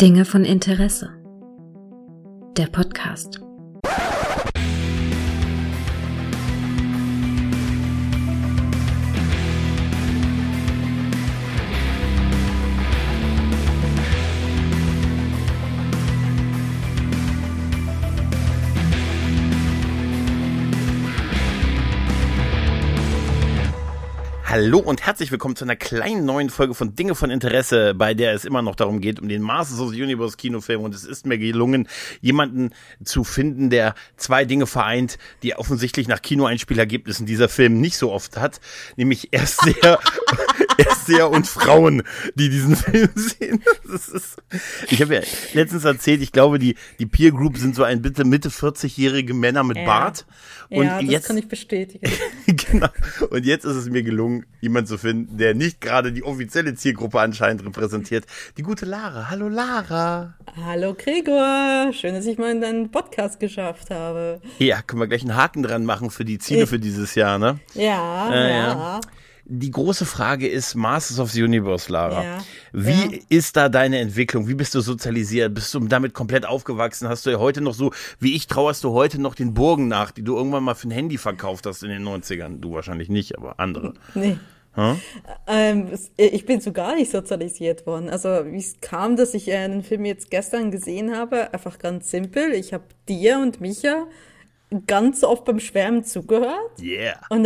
Dinge von Interesse. Der Podcast. Hallo und herzlich willkommen zu einer kleinen neuen Folge von Dinge von Interesse, bei der es immer noch darum geht, um den Masters of the Universe Kinofilm, und es ist mir gelungen, jemanden zu finden, der zwei Dinge vereint, die offensichtlich nach Kinoeinspielergebnissen dieser Film nicht so oft hat, nämlich Erstseher und Frauen, die diesen Film sehen. Ich habe ja letztens erzählt, ich glaube, die Peer Group sind so ein Mitte 40-jährige Männer mit Bart. Und ja, das jetzt, kann ich bestätigen. Genau. Und jetzt ist es mir gelungen, jemanden zu finden, der nicht gerade die offizielle Zielgruppe anscheinend repräsentiert. Die gute Lara. Hallo Lara. Hallo Gregor. Schön, dass ich mal in deinen Podcast geschafft habe. Ja, können wir gleich einen Haken dran machen für die Ziele für dieses Jahr, ne? Ja. Die große Frage ist Masters of the Universe, Lara. Ja. Wie ist da deine Entwicklung? Wie bist du sozialisiert? Bist du damit komplett aufgewachsen? Hast du ja heute noch so, wie ich, trauerst du heute noch den Burgen nach, die du irgendwann mal für ein Handy verkauft hast in den 90ern? Du wahrscheinlich nicht, aber andere. Nee. Hm? Ich bin so gar nicht sozialisiert worden. Also wie es kam, dass ich den Film jetzt gestern gesehen habe, einfach ganz simpel. Ich habe dir und Micha ganz oft beim Schwärmen zugehört. Yeah. Und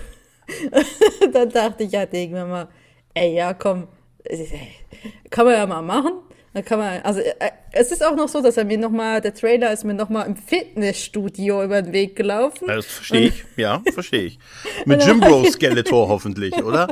dann dachte ich, ja, denken wir mal, komm, kann man ja mal machen. Dann kann man, also es ist auch noch so, dass der Trailer ist mir nochmal im Fitnessstudio über den Weg gelaufen. Das verstehe ich. Mit Jim Bro Skeletor hoffentlich, oder?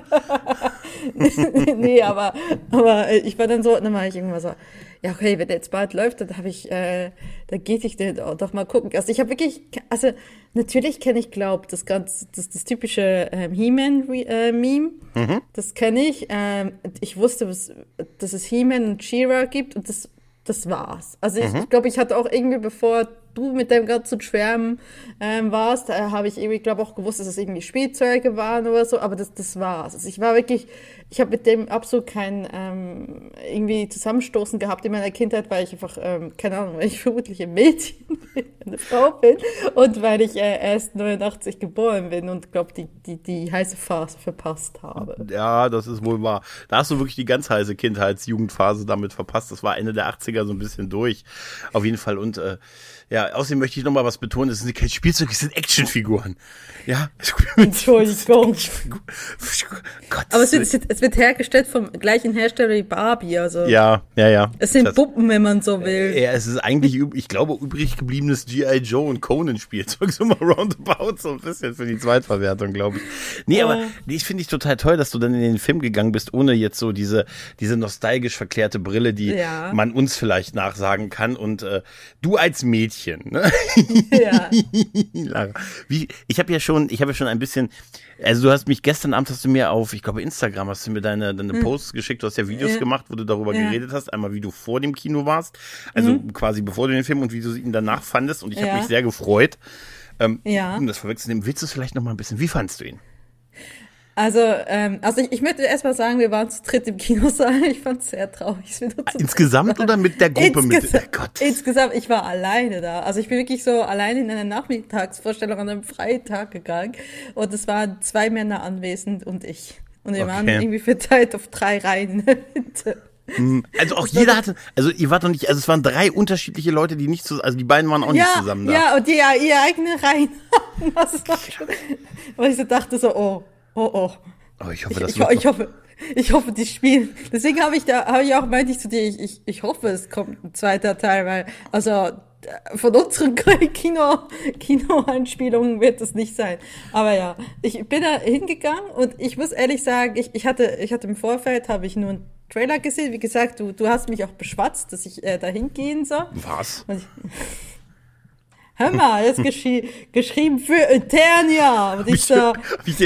Nee, aber ich war dann war ich irgendwann so, ja, okay, wenn der jetzt bald läuft, dann dann geht ich den doch mal gucken. Also ich habe wirklich, natürlich kenne ich, das typische He-Man-Meme, das kenne ich. Ich wusste, dass es He-Man und She-Ra gibt, und das war's. Also ich glaube, ich hatte auch irgendwie, bevor du mit deinem ganzen Schwärmen warst, habe ich irgendwie, glaube auch gewusst, dass es irgendwie Spielzeuge waren oder so, aber das war's. Also ich habe mit dem absolut kein irgendwie Zusammenstoßen gehabt in meiner Kindheit, weil ich einfach, keine Ahnung, weil ich vermutlich ein Mädchen bin, eine Frau bin, und weil ich erst 89 geboren bin und glaube, die heiße Phase verpasst habe. Ja, das ist wohl wahr. Da hast du wirklich die ganz heiße Kindheits-Jugendphase damit verpasst. Das war Ende der 80er so ein bisschen durch. Auf jeden Fall. Und außerdem möchte ich noch mal was betonen, das sind kein Spielzeug, das sind Actionfiguren. Ja. Entschuldigung. Gott, aber es wird hergestellt vom gleichen Hersteller wie Barbie, also. Ja. Es sind Puppen, wenn man so will. Ja, es ist eigentlich, ich glaube, übrig gebliebenes G.I. Joe und Conan-Spielzeug, so mal roundabout, so ein bisschen für die Zweitverwertung, glaube ich. Nee, aber ich finde ich total toll, dass du dann in den Film gegangen bist, ohne jetzt so diese nostalgisch verklärte Brille, die man uns vielleicht nachsagen kann, und du als Mädchen, ne? Ja. Ich habe ja schon ein bisschen, also du hast mich gestern Abend, hast du mir auf, ich glaube Instagram, hast du mir deine Posts geschickt, du hast ja Videos gemacht, wo du darüber geredet hast, einmal wie du vor dem Kino warst, also quasi bevor du den Film, und wie du ihn danach fandest, und ich habe mich sehr gefreut. Um das vorwegzunehmen, willst du es vielleicht noch mal ein bisschen, wie fandst du ihn? Also ich möchte erstmal sagen, wir waren zu dritt im Kinosaal. Ich fand es sehr traurig. Insgesamt oder mit der Gruppe? Insgesamt, ich war alleine da. Also ich bin wirklich so alleine in einer Nachmittagsvorstellung an einem freien Tag gegangen. Und es waren 2 Männer anwesend und ich. Und wir waren irgendwie verteilt auf 3 Reihen in der Mitte. Also auch jeder hatte, also ihr wart noch nicht, also es waren 3 unterschiedliche Leute, die nicht zusammen, also die beiden waren auch nicht zusammen da. Ja, und die ihre eigene Reihen hatten. Das war schon, weil ich so dachte so, oh. Oh, ich hoffe, ich hoffe, die spielen. Deswegen meinte ich zu dir, ich hoffe, es kommt ein zweiter Teil, weil, also, von unseren Kino-Einspielungen wird es nicht sein. Aber ja, ich bin da hingegangen, und ich muss ehrlich sagen, ich hatte im Vorfeld, habe ich nur einen Trailer gesehen. Wie gesagt, du hast mich auch beschwatzt, dass ich da hingehen soll. Was? Hör mal, jetzt geschrieben für Eternia. Und ich habe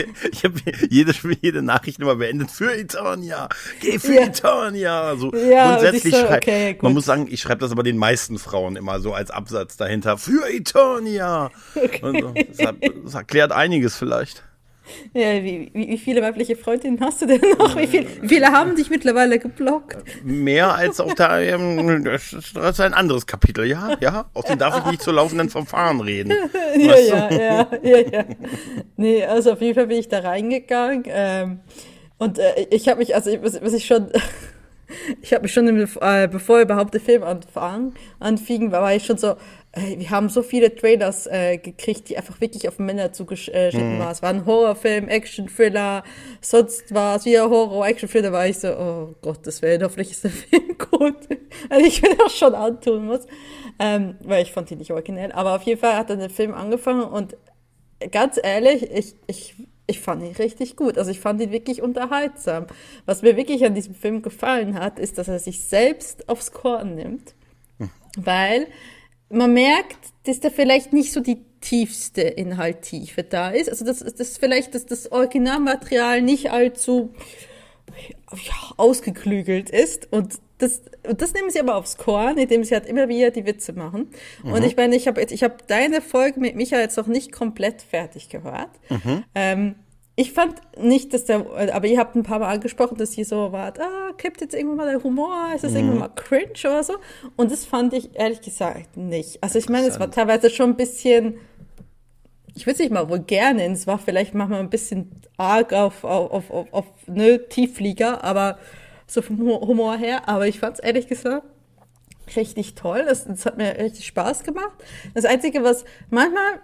jede Nachricht immer beendet, für Eternia. Geh für Eternia. So grundsätzlich man muss sagen, ich schreibe das aber den meisten Frauen immer so als Absatz dahinter. Für Eternia. Okay. Das erklärt einiges vielleicht. Ja, wie viele weibliche Freundinnen hast du denn noch? Wie viele haben dich mittlerweile geblockt? Mehr als auf der, das ist ein anderes Kapitel, ja. Außerdem darf ich nicht zu laufenden Verfahren reden. Ja. Nee, also auf jeden Fall bin ich da reingegangen. Und ich habe mich, also was ich schon, ich habe mich schon, bevor überhaupt der Film anfing, war ich schon so, wir haben so viele Trailers gekriegt, die einfach wirklich auf Männer zugeschnitten waren. Es war ein Horrorfilm, Action-Thriller, sonst war es wieder Horror, Action-Thriller, war ich so, oh Gottes Willen, hoffentlich ist der Film gut. Also ich will das schon antun muss, weil ich fand ihn nicht originell. Aber auf jeden Fall hat dann der Film angefangen und ganz ehrlich, ich fand ihn richtig gut. Also ich fand ihn wirklich unterhaltsam. Was mir wirklich an diesem Film gefallen hat, ist, dass er sich selbst aufs Korn nimmt, weil man merkt, dass da vielleicht nicht so die tiefste Inhalttiefe da ist. Also das vielleicht, dass das Originalmaterial nicht allzu ausgeklügelt ist. Und das nehmen sie aber aufs Korn, indem sie halt immer wieder die Witze machen. Und ich meine, ich hab deine Folge mit Micha jetzt noch nicht komplett fertig gehört. Ich fand nicht, aber ihr habt ein paar Mal angesprochen, dass sie so war, kippt jetzt irgendwann mal der Humor, ist das irgendwann mal cringe oder so? Und das fand ich ehrlich gesagt nicht. Also ich meine, es war teilweise schon ein bisschen, ich würde es nicht mal vulgär nennen, es war vielleicht manchmal ein bisschen arg auf Tiefflieger, aber so vom Humor her, aber ich fand es ehrlich gesagt richtig toll, das hat mir richtig Spaß gemacht. Das Einzige, was manchmal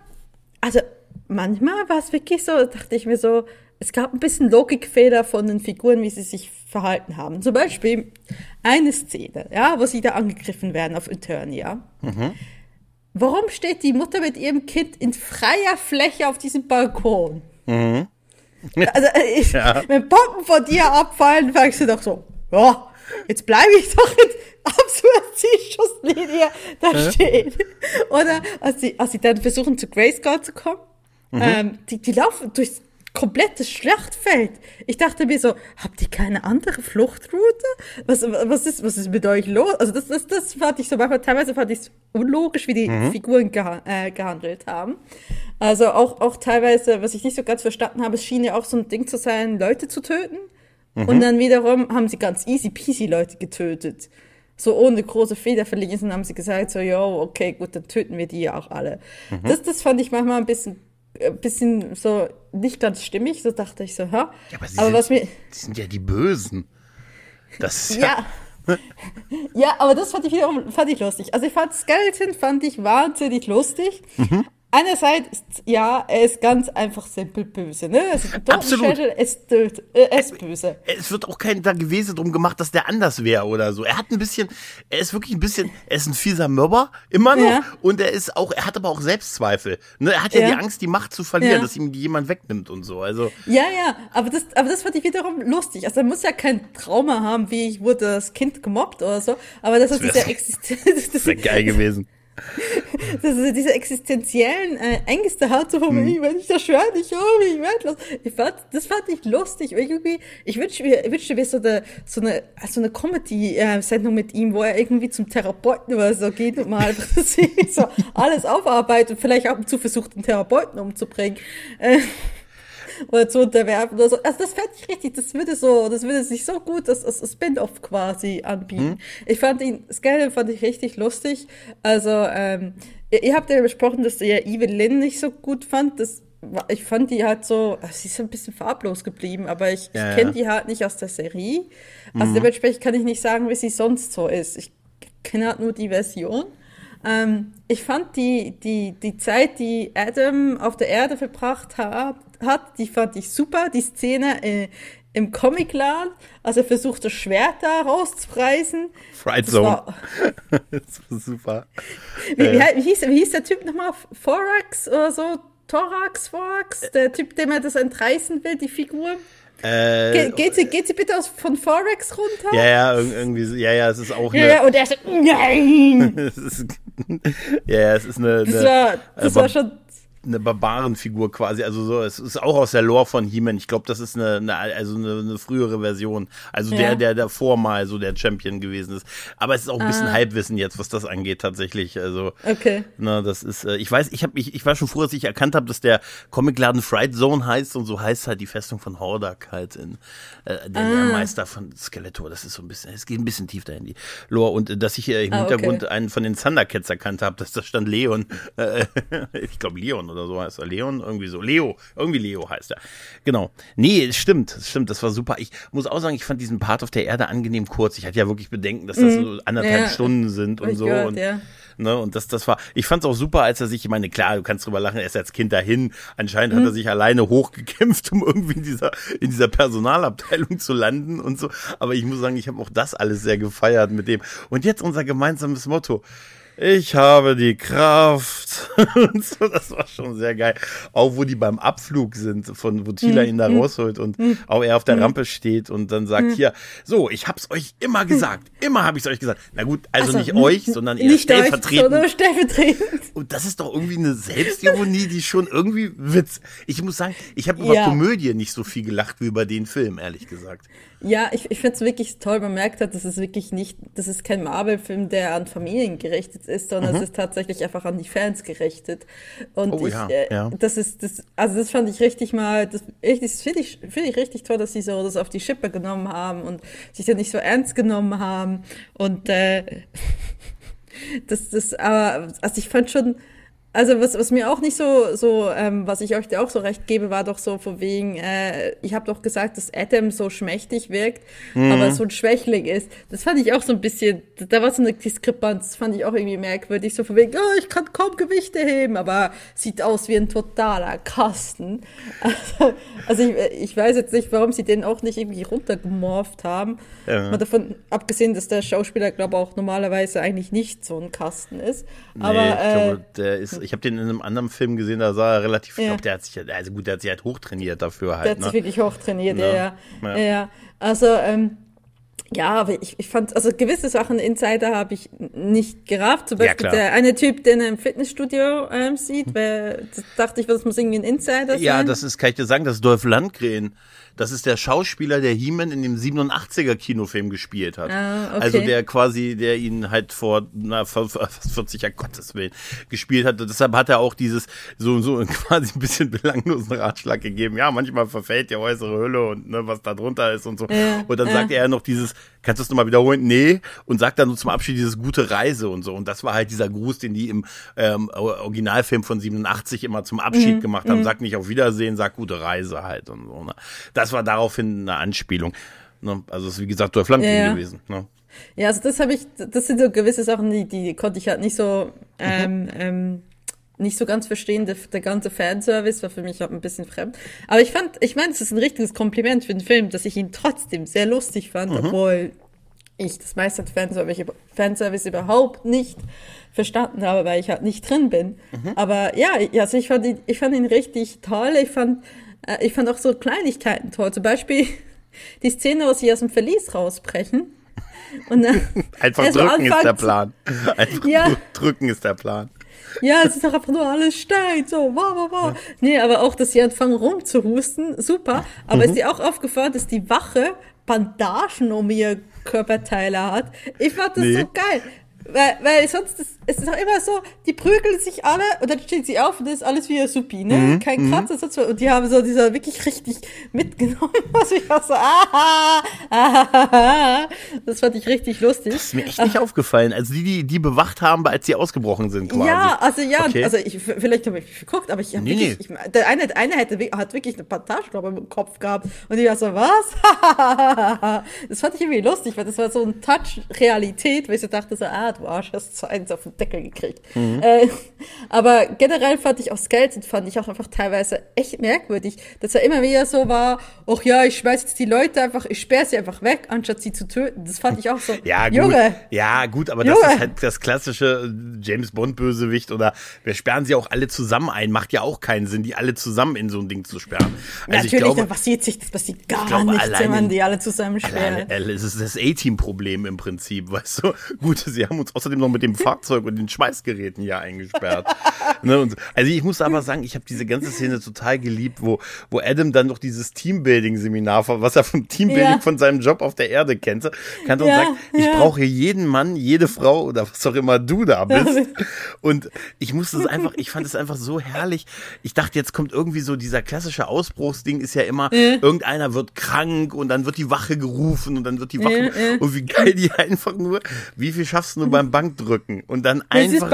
war es wirklich so, dachte ich mir so, es gab ein bisschen Logikfehler von den Figuren, wie sie sich verhalten haben. Zum Beispiel eine Szene, ja, wo sie da angegriffen werden auf Eternia. Warum steht die Mutter mit ihrem Kind in freier Fläche auf diesem Balkon? Also, wenn Bomben von dir abfallen, sagst du doch so, ja, jetzt bleibe ich doch in absoluter Zielschusslinie da stehen. Oder als sie dann versuchen, zu Grayskull zu kommen, die laufen durchs komplette Schlachtfeld. Ich dachte mir so, habt ihr keine andere Fluchtroute? Was ist mit euch los? Also das fand ich so, teilweise fand ich es unlogisch, wie die Figuren gehandelt haben. Also auch teilweise, was ich nicht so ganz verstanden habe, es schien ja auch so ein Ding zu sein, Leute zu töten. Und dann wiederum haben sie ganz easy peasy Leute getötet. So ohne große Feder verlesen haben sie gesagt, so, jo, okay, gut, dann töten wir die ja auch alle. Das fand ich manchmal ein bisschen so nicht ganz stimmig, so dachte ich so, ha. Ja, aber die sind ja die Bösen. Das ist ja, aber das fand ich lustig. Also ich fand Skeleton wahnsinnig lustig. Einerseits, ja, er ist ganz einfach simpel böse, ne? Also Absolut. Er ist böse. Es wird auch kein da gewesen drum gemacht, dass der anders wäre oder so. Er ist ein fieser Mobber, immer noch. Ja. Und er hat aber auch Selbstzweifel. Ne? Er hat ja die Angst, die Macht zu verlieren, dass ihm die jemand wegnimmt und so. Also. Ja, aber das fand ich wiederum lustig. Also er muss ja kein Trauma haben, wie ich wurde das Kind gemobbt oder so. Aber das wäre geil gewesen. Dass er diese existenziellen Ängste hat, so von mir, wenn ich das schwöre, ich werde los. Das fand ich lustig. Irgendwie, ich wünschte mir so eine Comedy-Sendung mit ihm, wo er irgendwie zum Therapeuten oder so geht und mal so alles aufarbeitet und vielleicht ab und zu versucht, einen Therapeuten umzubringen. Oder zu unterwerfen oder so. Also das fand ich richtig, das würde sich so gut als Spin-off quasi anbieten. Skeleton fand ich richtig lustig. Also, ihr habt ja besprochen, dass ihr Evelyn nicht so gut fand. Ich fand die halt so, sie ist ein bisschen farblos geblieben, aber ich kenne die halt nicht aus der Serie. Also dementsprechend kann ich nicht sagen, wie sie sonst so ist. Ich kenne halt nur die Version. Ich fand die Zeit, die Adam auf der Erde verbracht hat, die fand ich super. Die Szene im Comicladen, als er versucht, das Schwert da rauszureißen. Fright Zone. Das war super. Wie hieß der Typ nochmal? Thorax oder so? Thorax? Der Typ, dem er das entreißen will, die Figur? Geht sie bitte von Forex runter? Ja, irgendwie, es ist auch eine... Ja, und er so, nein! Es ist eine... Das war schon... eine Barbarenfigur quasi, also so, es ist auch aus der Lore von He-Man. Ich glaube, das ist eine frühere Version. Also der davor mal so der Champion gewesen ist. Aber es ist auch ein bisschen Halbwissen jetzt, was das angeht tatsächlich. Also, okay. Das ist, ich weiß, ich war schon froh, dass ich erkannt habe, dass der Comicladen Fright Zone heißt und so heißt halt die Festung von Hordak halt in der Meister von Skeletor. Das ist so ein bisschen, es geht ein bisschen tief dahin, die Lore. Und dass ich im Hintergrund einen von den Thundercats erkannt habe, dass da stand Leon. Ich glaube Leon oder so heißt er. Leon, irgendwie so. Irgendwie Leo heißt er. Genau. Nee, stimmt, das war super. Ich muss auch sagen, ich fand diesen Part auf der Erde angenehm kurz. Ich hatte ja wirklich Bedenken, dass das so 1,5 Stunden sind und so. Gehört, und und das war, ich fand es auch super, als er sich, ich meine, klar, du kannst drüber lachen, er ist als Kind dahin, anscheinend hat er sich alleine hochgekämpft, um irgendwie in dieser Personalabteilung zu landen und so, aber ich muss sagen, ich habe auch das alles sehr gefeiert mit dem. Und jetzt unser gemeinsames Motto: Ich habe die Kraft. Und so, das war schon sehr geil. Auch wo die beim Abflug sind, wo Teela ihn da rausholt und auch er auf der Rampe steht und dann sagt, hier, so, ich hab's euch immer gesagt. Immer habe ich's euch gesagt. Na gut, also nicht euch, sondern eher stellvertretend. Und das ist doch irgendwie eine Selbstironie, die schon irgendwie Witz. Ich muss sagen, ich habe über Komödie nicht so viel gelacht wie über den Film, ehrlich gesagt. Ja, ich finde es wirklich toll. Man merkt halt, das ist kein Marvel-Film, der an Familien gerichtet ist, sondern es ist tatsächlich einfach an die Fans gerichtet. Und das fand ich richtig das finde ich richtig toll, dass sie so das auf die Schippe genommen haben und sich da nicht so ernst genommen haben. Und aber ich fand schon, also was mir auch nicht was ich euch da auch so recht gebe, war doch so von wegen, ich habe doch gesagt, dass Adam so schmächtig wirkt, aber so ein Schwächling ist. Das fand ich auch so ein bisschen, da war so eine Diskrepanz, das fand ich auch irgendwie merkwürdig, so von wegen, ich kann kaum Gewichte heben, aber sieht aus wie ein totaler Kasten. Also ich weiß jetzt nicht, warum sie den auch nicht irgendwie runtergemorpht haben. Ja. Mal davon abgesehen, dass der Schauspieler, glaube ich, auch normalerweise eigentlich nicht so ein Kasten ist. Aber, ich glaube, ich habe den in einem anderen Film gesehen, da sah er relativ, ich glaube, der hat sich halt hochtrainiert dafür halt. Der hat sich wirklich hochtrainiert, ja. Also, aber ich fand, also gewisse Sachen Insider habe ich nicht gerafft. Zum Beispiel der eine Typ, den er im Fitnessstudio sieht, dachte ich, das muss irgendwie ein Insider sein. Ja, kann ich dir sagen, das ist Dolph Lundgren. Das ist der Schauspieler, der He-Man in dem 87er Kinofilm gespielt hat. Ah, okay. Also der ihn halt vor 40 Jahren, Gottes Willen, gespielt hat. Und deshalb hat er auch dieses so quasi ein bisschen belanglosen Ratschlag gegeben. Ja, manchmal verfällt die äußere Hülle und was da drunter ist und so. Und dann sagt er noch dieses, kannst du es nochmal wiederholen? Nee. Und sagt dann so zum Abschied dieses gute Reise und so. Und das war halt dieser Gruß, den die im Originalfilm von 87 immer zum Abschied gemacht haben. Sag nicht auf Wiedersehen, sag gute Reise halt und so. Ne? Das war daraufhin eine Anspielung. Ne? Also es ist wie gesagt Dolph Lundgren gewesen. Ne? Ja, also das sind so gewisse Sachen, die konnte ich halt nicht so nicht so ganz verstehen. Der ganze Fanservice war für mich auch ein bisschen fremd. Aber ich meine, es ist ein richtiges Kompliment für den Film, dass ich ihn trotzdem sehr lustig fand, obwohl ich das meiste Fanservice überhaupt nicht verstanden habe, weil ich halt nicht drin bin. Aber also ich fand ihn richtig toll. Ich fand auch so Kleinigkeiten toll. Zum Beispiel die Szene, wo sie aus dem Verlies rausbrechen. Und dann einfach drücken ist der Plan. Drücken ist der Plan. Ja, es ist doch einfach nur alles Stein, so, wow. Nee, aber auch, dass sie anfangen rumzuhusten, super. Aber ist dir auch aufgefallen, dass die Wache Bandagen um ihr Körperteile hat? Ich fand das so geil. Weil sonst es ist doch immer so, die prügeln sich alle und dann stehen sie auf und das ist alles wieder supi, ne? Kein Kratzer, sonst was. Und die haben so dieser wirklich richtig mitgenommen, was ich auch so, das fand ich richtig lustig. Das ist mir echt nicht aufgefallen. Also die bewacht haben, als sie ausgebrochen sind quasi. Ja, okay. Also vielleicht habe ich geguckt, aber ich habe wirklich, der eine hat wirklich eine Plantage, glaube ich, im Kopf gehabt und ich war so, was? Das fand ich irgendwie lustig, weil das war so ein Touch Realität, weil ich so dachte so, du Arsch, hast so eins auf den Deckel gekriegt. Aber generell fand ich auch Skeleton, auch einfach teilweise echt merkwürdig, dass er immer wieder so war, ach ja, ich schmeiß jetzt die Leute einfach, ich sperre sie einfach weg, anstatt sie zu töten. Das fand ich auch so, Junge. Ja, gut, aber das ist halt das klassische James-Bond-Bösewicht oder wir sperren sie auch alle zusammen ein, macht ja auch keinen Sinn, die alle zusammen in so ein Ding zu sperren. Also natürlich, dann passiert gar nichts, wenn man die alle zusammen sperrt. Es ist das A-Team-Problem im Prinzip, weißt du. Gut, sie haben uns außerdem noch mit dem Fahrzeug und den Schweißgeräten hier eingesperrt. Ne, und so. Also ich muss aber sagen, ich habe diese ganze Szene total geliebt, wo Adam dann noch dieses Teambuilding-Seminar, was er vom Teambuilding von seinem Job auf der Erde kannte und sagt, ich brauche jeden Mann, jede Frau oder was auch immer du da bist. Und ich fand es einfach so herrlich. Ich dachte, jetzt kommt irgendwie so dieser klassische Ausbruchsding, ist ja immer, irgendeiner wird krank und dann wird die Wache gerufen und dann wird die Wache, und wie geil die einfach nur, wie viel schaffst du beim Bankdrücken? Und dann einfach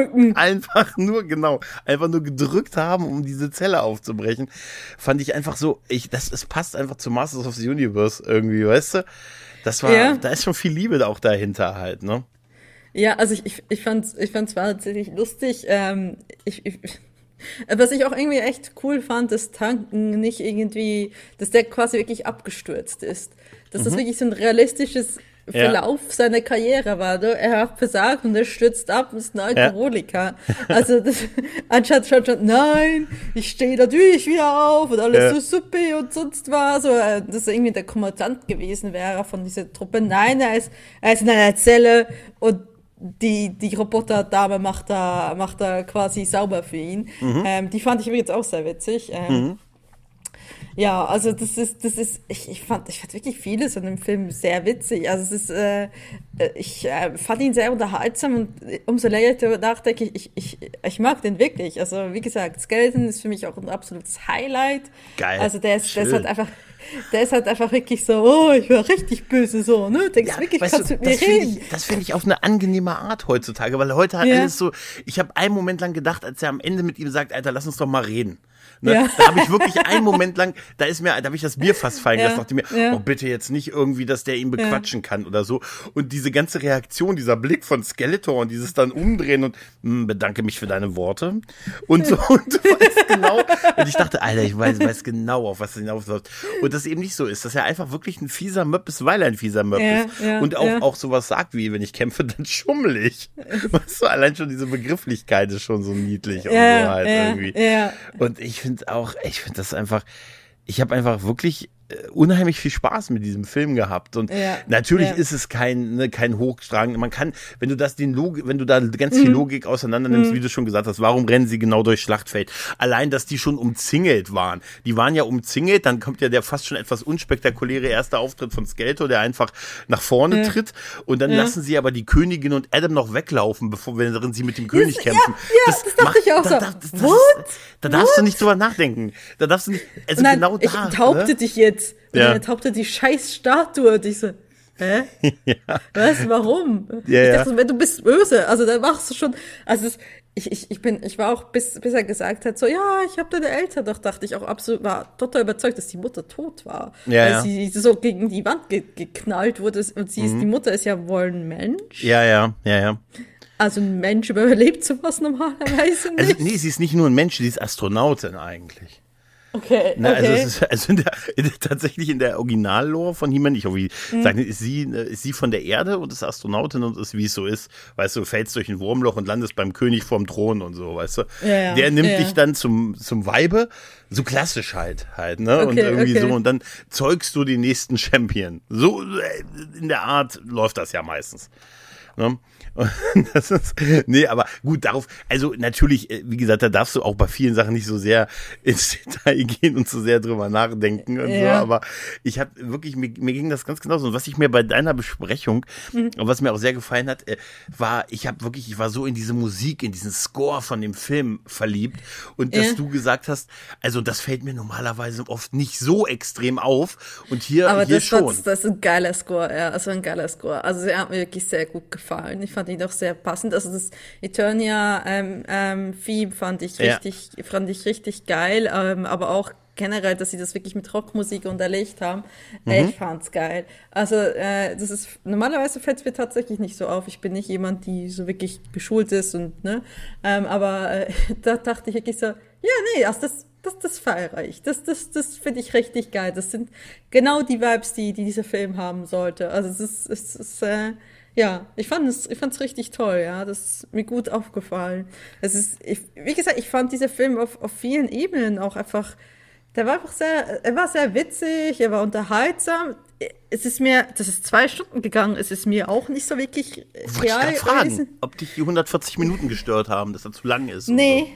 nur gedrückt haben, um diese Zelle aufzubrechen, fand ich einfach so, es passt einfach zu Masters of the Universe irgendwie, weißt du? Da ist schon viel Liebe auch dahinter halt, ne? Ja, also ich fand's wahnsinnig lustig. Was ich auch irgendwie echt cool fand, dass Duncan nicht irgendwie, dass der quasi wirklich abgestürzt ist. Dass das wirklich so ein realistisches Verlauf seiner Karriere war. Ne? Er hat versagt und er stürzt ab und ist ein Alkoholiker. Also anstatt schon, nein, ich stehe natürlich wieder auf und alles so supi und sonst was. Oder dass er irgendwie der Kommandant gewesen wäre von dieser Truppe. Nein, er ist in einer Zelle und die Roboterdame macht da quasi sauber für ihn. Die fand ich übrigens auch sehr witzig. Ja, also ich fand wirklich vieles an dem Film sehr witzig. Also ich fand ihn sehr unterhaltsam und umso länger ich darüber nachdenke, ich mag den wirklich. Also wie gesagt, Skeleton ist für mich auch ein absolutes Highlight. Geil. Also der ist halt einfach wirklich so, oh, ich war richtig böse, so, ne? Denkst wirklich, kannst du mit mir reden? Das finde ich auf eine angenehme Art heutzutage, weil heute hat alles so, ich habe einen Moment lang gedacht, als er am Ende mit ihm sagt, Alter, lass uns doch mal reden. Ne? Da habe ich wirklich einen Moment lang, da habe ich das Bier fast fallen lassen, dachte mir, oh bitte jetzt nicht irgendwie, dass der ihn bequatschen kann oder so. Und diese ganze Reaktion, dieser Blick von Skeletor und dieses dann Umdrehen und bedanke mich für deine Worte und so, und du weißt genau. Und ich dachte, Alter, ich weiß genau, auf was das hinausläuft. Und das eben nicht so ist, dass er einfach wirklich ein fieser Möpp ist, weil er ein fieser Möpp ist. Und auch sowas sagt wie, wenn ich kämpfe, dann schummel ich. Weißt du, allein schon diese Begrifflichkeit ist schon so niedlich und so halt irgendwie. Ja. Und ich finde das einfach, ich habe einfach wirklich unheimlich viel Spaß mit diesem Film gehabt und natürlich ist es kein hochstragen, man kann, wenn du da ganz viel Logik auseinander nimmst, wie du schon gesagt hast, warum rennen sie genau durchs Schlachtfeld? Allein, dass die schon umzingelt waren. Die waren ja umzingelt, dann kommt ja der fast schon etwas unspektakuläre erste Auftritt von Skeletor, der einfach nach vorne tritt und dann lassen sie aber die Königin und Adam noch weglaufen, wenn sie mit dem König kämpfen. Das dachte ich auch so. Da darfst du nicht drüber nachdenken. Da darfst du nicht, also nein, genau da. Ich enthaupte dich jetzt. Und dann enthaupte die scheiß Statue und ich so, hä? Was, warum? Ich dachte, wenn du bist böse, also dann machst du schon, also ich war auch, bis er gesagt hat, so, ja, ich habe deine Eltern, doch dachte ich auch absolut, war total überzeugt, dass die Mutter tot war. Weil sie so gegen die Wand geknallt wurde und die Mutter ist ja wohl ein Mensch. Ja. Also ein Mensch überlebt sowas normalerweise nicht. Also nee, sie ist nicht nur ein Mensch, sie ist Astronautin eigentlich. Okay. Also tatsächlich in der Originallore von He-Man, ist sie von der Erde und ist Astronautin und ist, wie es so ist, weißt du, fällst durch ein Wurmloch und landest beim König vorm Thron und so, weißt du. Der nimmt dich dann zum Weibe, so klassisch halt, ne, und irgendwie so, und dann zeugst du den nächsten Champion. So in der Art läuft das ja meistens. Ne? Aber gut, also natürlich, wie gesagt, da darfst du auch bei vielen Sachen nicht so sehr ins Detail gehen und so sehr drüber nachdenken und so, aber ich habe wirklich, mir ging das ganz genauso. Und was ich mir bei deiner Besprechung, was mir auch sehr gefallen hat, ich war so in diese Musik, in diesen Score von dem Film verliebt und dass du gesagt hast, also das fällt mir normalerweise oft nicht so extrem auf und hier schon. Das ist ein geiler Score, also ein geiler Score. Also er hat mir wirklich sehr gut gefallen. Ich fand ihn auch sehr passend. Also das Eternia-Theme fand ich richtig geil, aber auch generell, dass sie das wirklich mit Rockmusik unterlegt haben. Ich fand's geil. Also das ist, normalerweise fällt's mir tatsächlich nicht so auf. Ich bin nicht jemand, die so wirklich geschult ist und ne, aber da dachte ich wirklich so, ja, nee, also das feiere ich. Das finde ich richtig geil. Das sind genau die Vibes, die dieser Film haben sollte. Also es ist ich fand's richtig toll, ja. Das ist mir gut aufgefallen. Wie gesagt, ich fand dieser Film auf vielen Ebenen auch einfach, er war sehr witzig, er war unterhaltsam. es ist mir, das ist 2 Stunden gegangen, es ist mir auch nicht so wirklich Wollte ich gerade fragen, ob dich die 140 Minuten gestört haben, dass er zu lang ist. Nee,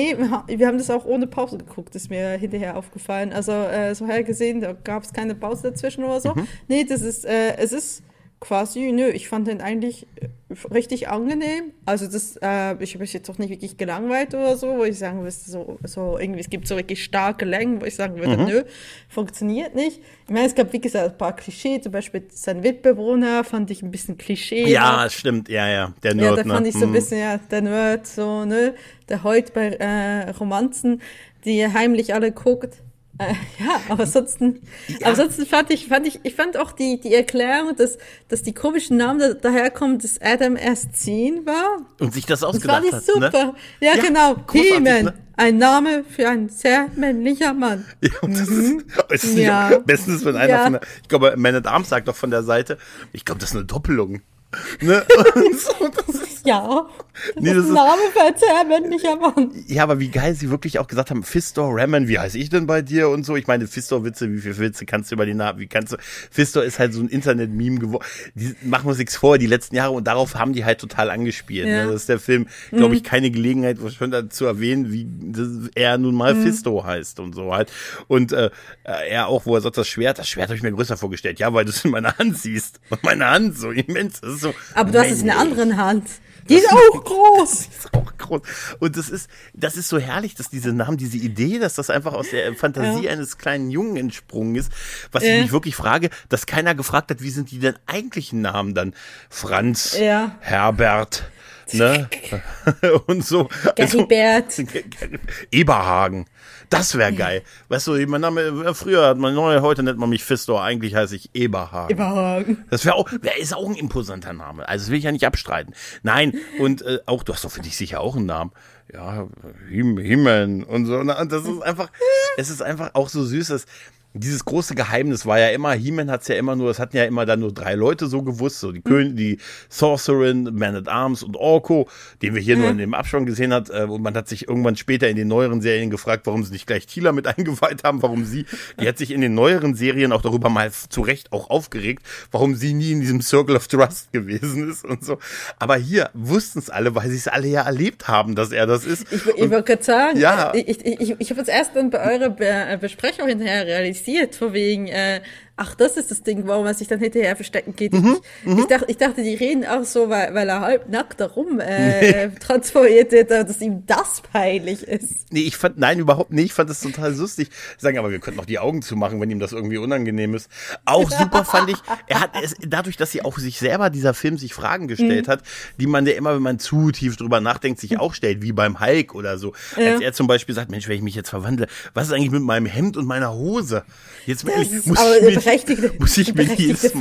wir haben das auch ohne Pause geguckt, ist mir hinterher aufgefallen. Also so gesehen, da gab es keine Pause dazwischen oder so. Nee, es ist quasi, ich fand den eigentlich richtig angenehm. Also ich habe mich jetzt auch nicht wirklich gelangweilt oder so, wo ich sagen würde, so irgendwie, es gibt so wirklich starke Längen, wo ich sagen würde, funktioniert nicht. Ich meine, es gab, wie gesagt, ein paar Klischees, zum Beispiel sein Mitbewohner fand ich ein bisschen Klischee. Ja, stimmt, ja, der Nerd, ja, da fand ich so ein bisschen, der Nerd, so, der heute bei Romanzen, die er heimlich alle guckt. Aber ansonsten fand ich auch die Erklärung, dass die komischen Namen daherkommen, dass Adam erst 10 war. Und sich das ausgedacht hat. Das fand ich super. Ne? Ja, genau. He-Man, ne? ein Name für ein sehr männlicher Mann. Ja, und das ist nicht bestens, wenn einer von der, ich glaube, Man at Arms sagt doch von der Seite, ich glaube, das ist eine Doppelung. Ne? Und so, das ist, das ist ein Name für ein sehr männlicher Mann. Ja, aber wie geil sie wirklich auch gesagt haben, Fistor, Raman, wie heiß ich denn bei dir und so. Ich meine, Fistor-Witze, wie viele Witze kannst du über den Namen, Fistor ist halt so ein Internet-Meme geworden. Die machen wir uns nichts vor, die letzten Jahre, und darauf haben die halt total angespielt. Ja. Ne? Das ist der Film, glaube ich, keine Gelegenheit, schon dazu erwähnen, wie er nun mal Fisto heißt und so halt. Und er auch, wo er sagt, das Schwert habe ich mir größer vorgestellt. Ja, weil du es in meiner Hand siehst. Und meine Hand so immens. Das ist so, aber du hast es in der anderen Hand. Die ist auch groß. Die ist auch groß. Und das ist so herrlich, dass diese Namen, diese Idee, dass das einfach aus der Fantasie eines kleinen Jungen entsprungen ist, was ich mich wirklich frage, dass keiner gefragt hat, wie sind die denn eigentlichen Namen dann? Franz, Herbert, ne? Und so. Geribert. Eberhagen. Das wäre geil. Weißt du, mein Name, früher hat man, heute nennt man mich Fistor, eigentlich heiße ich Eberhagen. Das ist auch ein imposanter Name. Also, das will ich ja nicht abstreiten. Nein, und auch, du hast doch für dich sicher auch einen Namen. Ja, He-Man und so. Und das ist einfach, es ist einfach auch so süß, dass dieses große Geheimnis war ja immer, He-Man hat's ja immer nur, es hatten ja immer dann nur 3 Leute so gewusst, so die König, die Sorcerin, Man at Arms und Orko, den wir hier nur in dem Abspann gesehen hat, und man hat sich irgendwann später in den neueren Serien gefragt, warum sie nicht gleich Teela mit eingeweiht haben, die hat sich in den neueren Serien auch darüber mal zu Recht auch aufgeregt, warum sie nie in diesem Circle of Trust gewesen ist und so. Aber hier wussten es alle, weil sie es alle ja erlebt haben, dass er das ist. Ich wollte gerade sagen, ich habe jetzt erst dann bei eurer Besprechung hinterher realisiert, von wegen, das ist das Ding, warum er sich dann hinterher verstecken geht. Ich dachte, die reden auch so, weil er halb nackt da rum transferiert wird, dass ihm das peinlich ist. Nee, überhaupt nicht. Ich fand das total lustig. Sagen, aber wir könnten auch die Augen zumachen, wenn ihm das irgendwie unangenehm ist. Auch super fand ich, er hat es, dadurch, dass sie auch sich selber, dieser Film, sich Fragen gestellt hat, die man ja immer, wenn man zu tief drüber nachdenkt, sich auch stellt, wie beim Hulk oder so. Als er zum Beispiel sagt, Mensch, wenn ich mich jetzt verwandle, was ist eigentlich mit meinem Hemd und meiner Hose? Jetzt muss ich mir jedes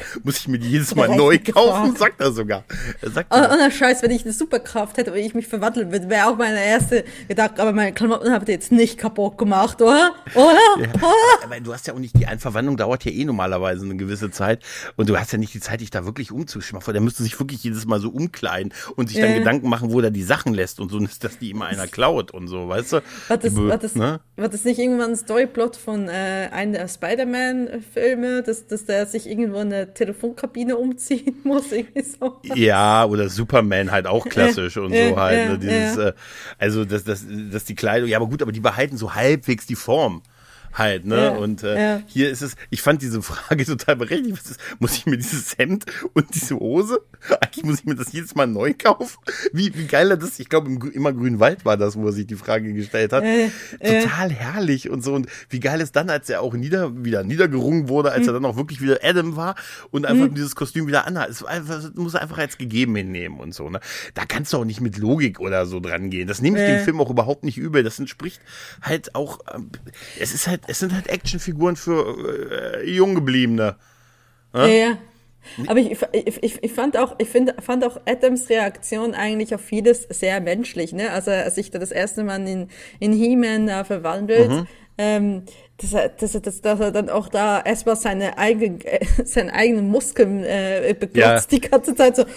Mal neu kaufen, sagt er sogar. Und Scheiß, wenn ich eine Superkraft hätte, wenn ich mich verwandeln würde, wäre auch meine erste Gedanke, aber meine Klamotten habt ihr jetzt nicht kaputt gemacht, oder? Ja. Aber du hast ja auch nicht, die Verwandlung dauert ja normalerweise eine gewisse Zeit und du hast ja nicht die Zeit, dich da wirklich umzuschmachen. Der müsste sich wirklich jedes Mal so umkleiden und sich dann Gedanken machen, wo er die Sachen lässt und so, dass die immer einer klaut und so, weißt du? War das nicht irgendwann ein Storyplot von einem der Spider-Man-Filme, dass der sich irgendwo in eine Telefonkabine umziehen muss, irgendwie so? Ja, oder Superman halt auch klassisch und so halt. Ne? Also dass die Kleidung, ja, aber gut, aber die behalten so halbwegs die Form. Halt, ne? Ja, und hier ist es, ich fand diese Frage total berechtigt. Muss ich mir dieses Hemd und diese Hose, eigentlich muss ich mir das jedes Mal neu kaufen? Wie geil er das, ich glaube im immer Grünwald war das, wo er sich die Frage gestellt hat. Total herrlich und so. Und wie geil ist dann, als er auch wieder niedergerungen wurde, als er dann auch wirklich wieder Adam war und einfach dieses Kostüm wieder anhat. Es muss er einfach als gegeben hinnehmen und so, ne? Da kannst du auch nicht mit Logik oder so dran gehen. Das nehme ich dem Film auch überhaupt nicht übel. Das entspricht halt auch, es sind halt Actionfiguren für Junggebliebene. Ja. Aber ich fand auch Adams Reaktion eigentlich auf vieles sehr menschlich, ne? Also als sich da das erste Mal in He-Man verwandelt, dass er dann auch da erstmal seine eigenen Muskeln beglotzt die ganze Zeit so,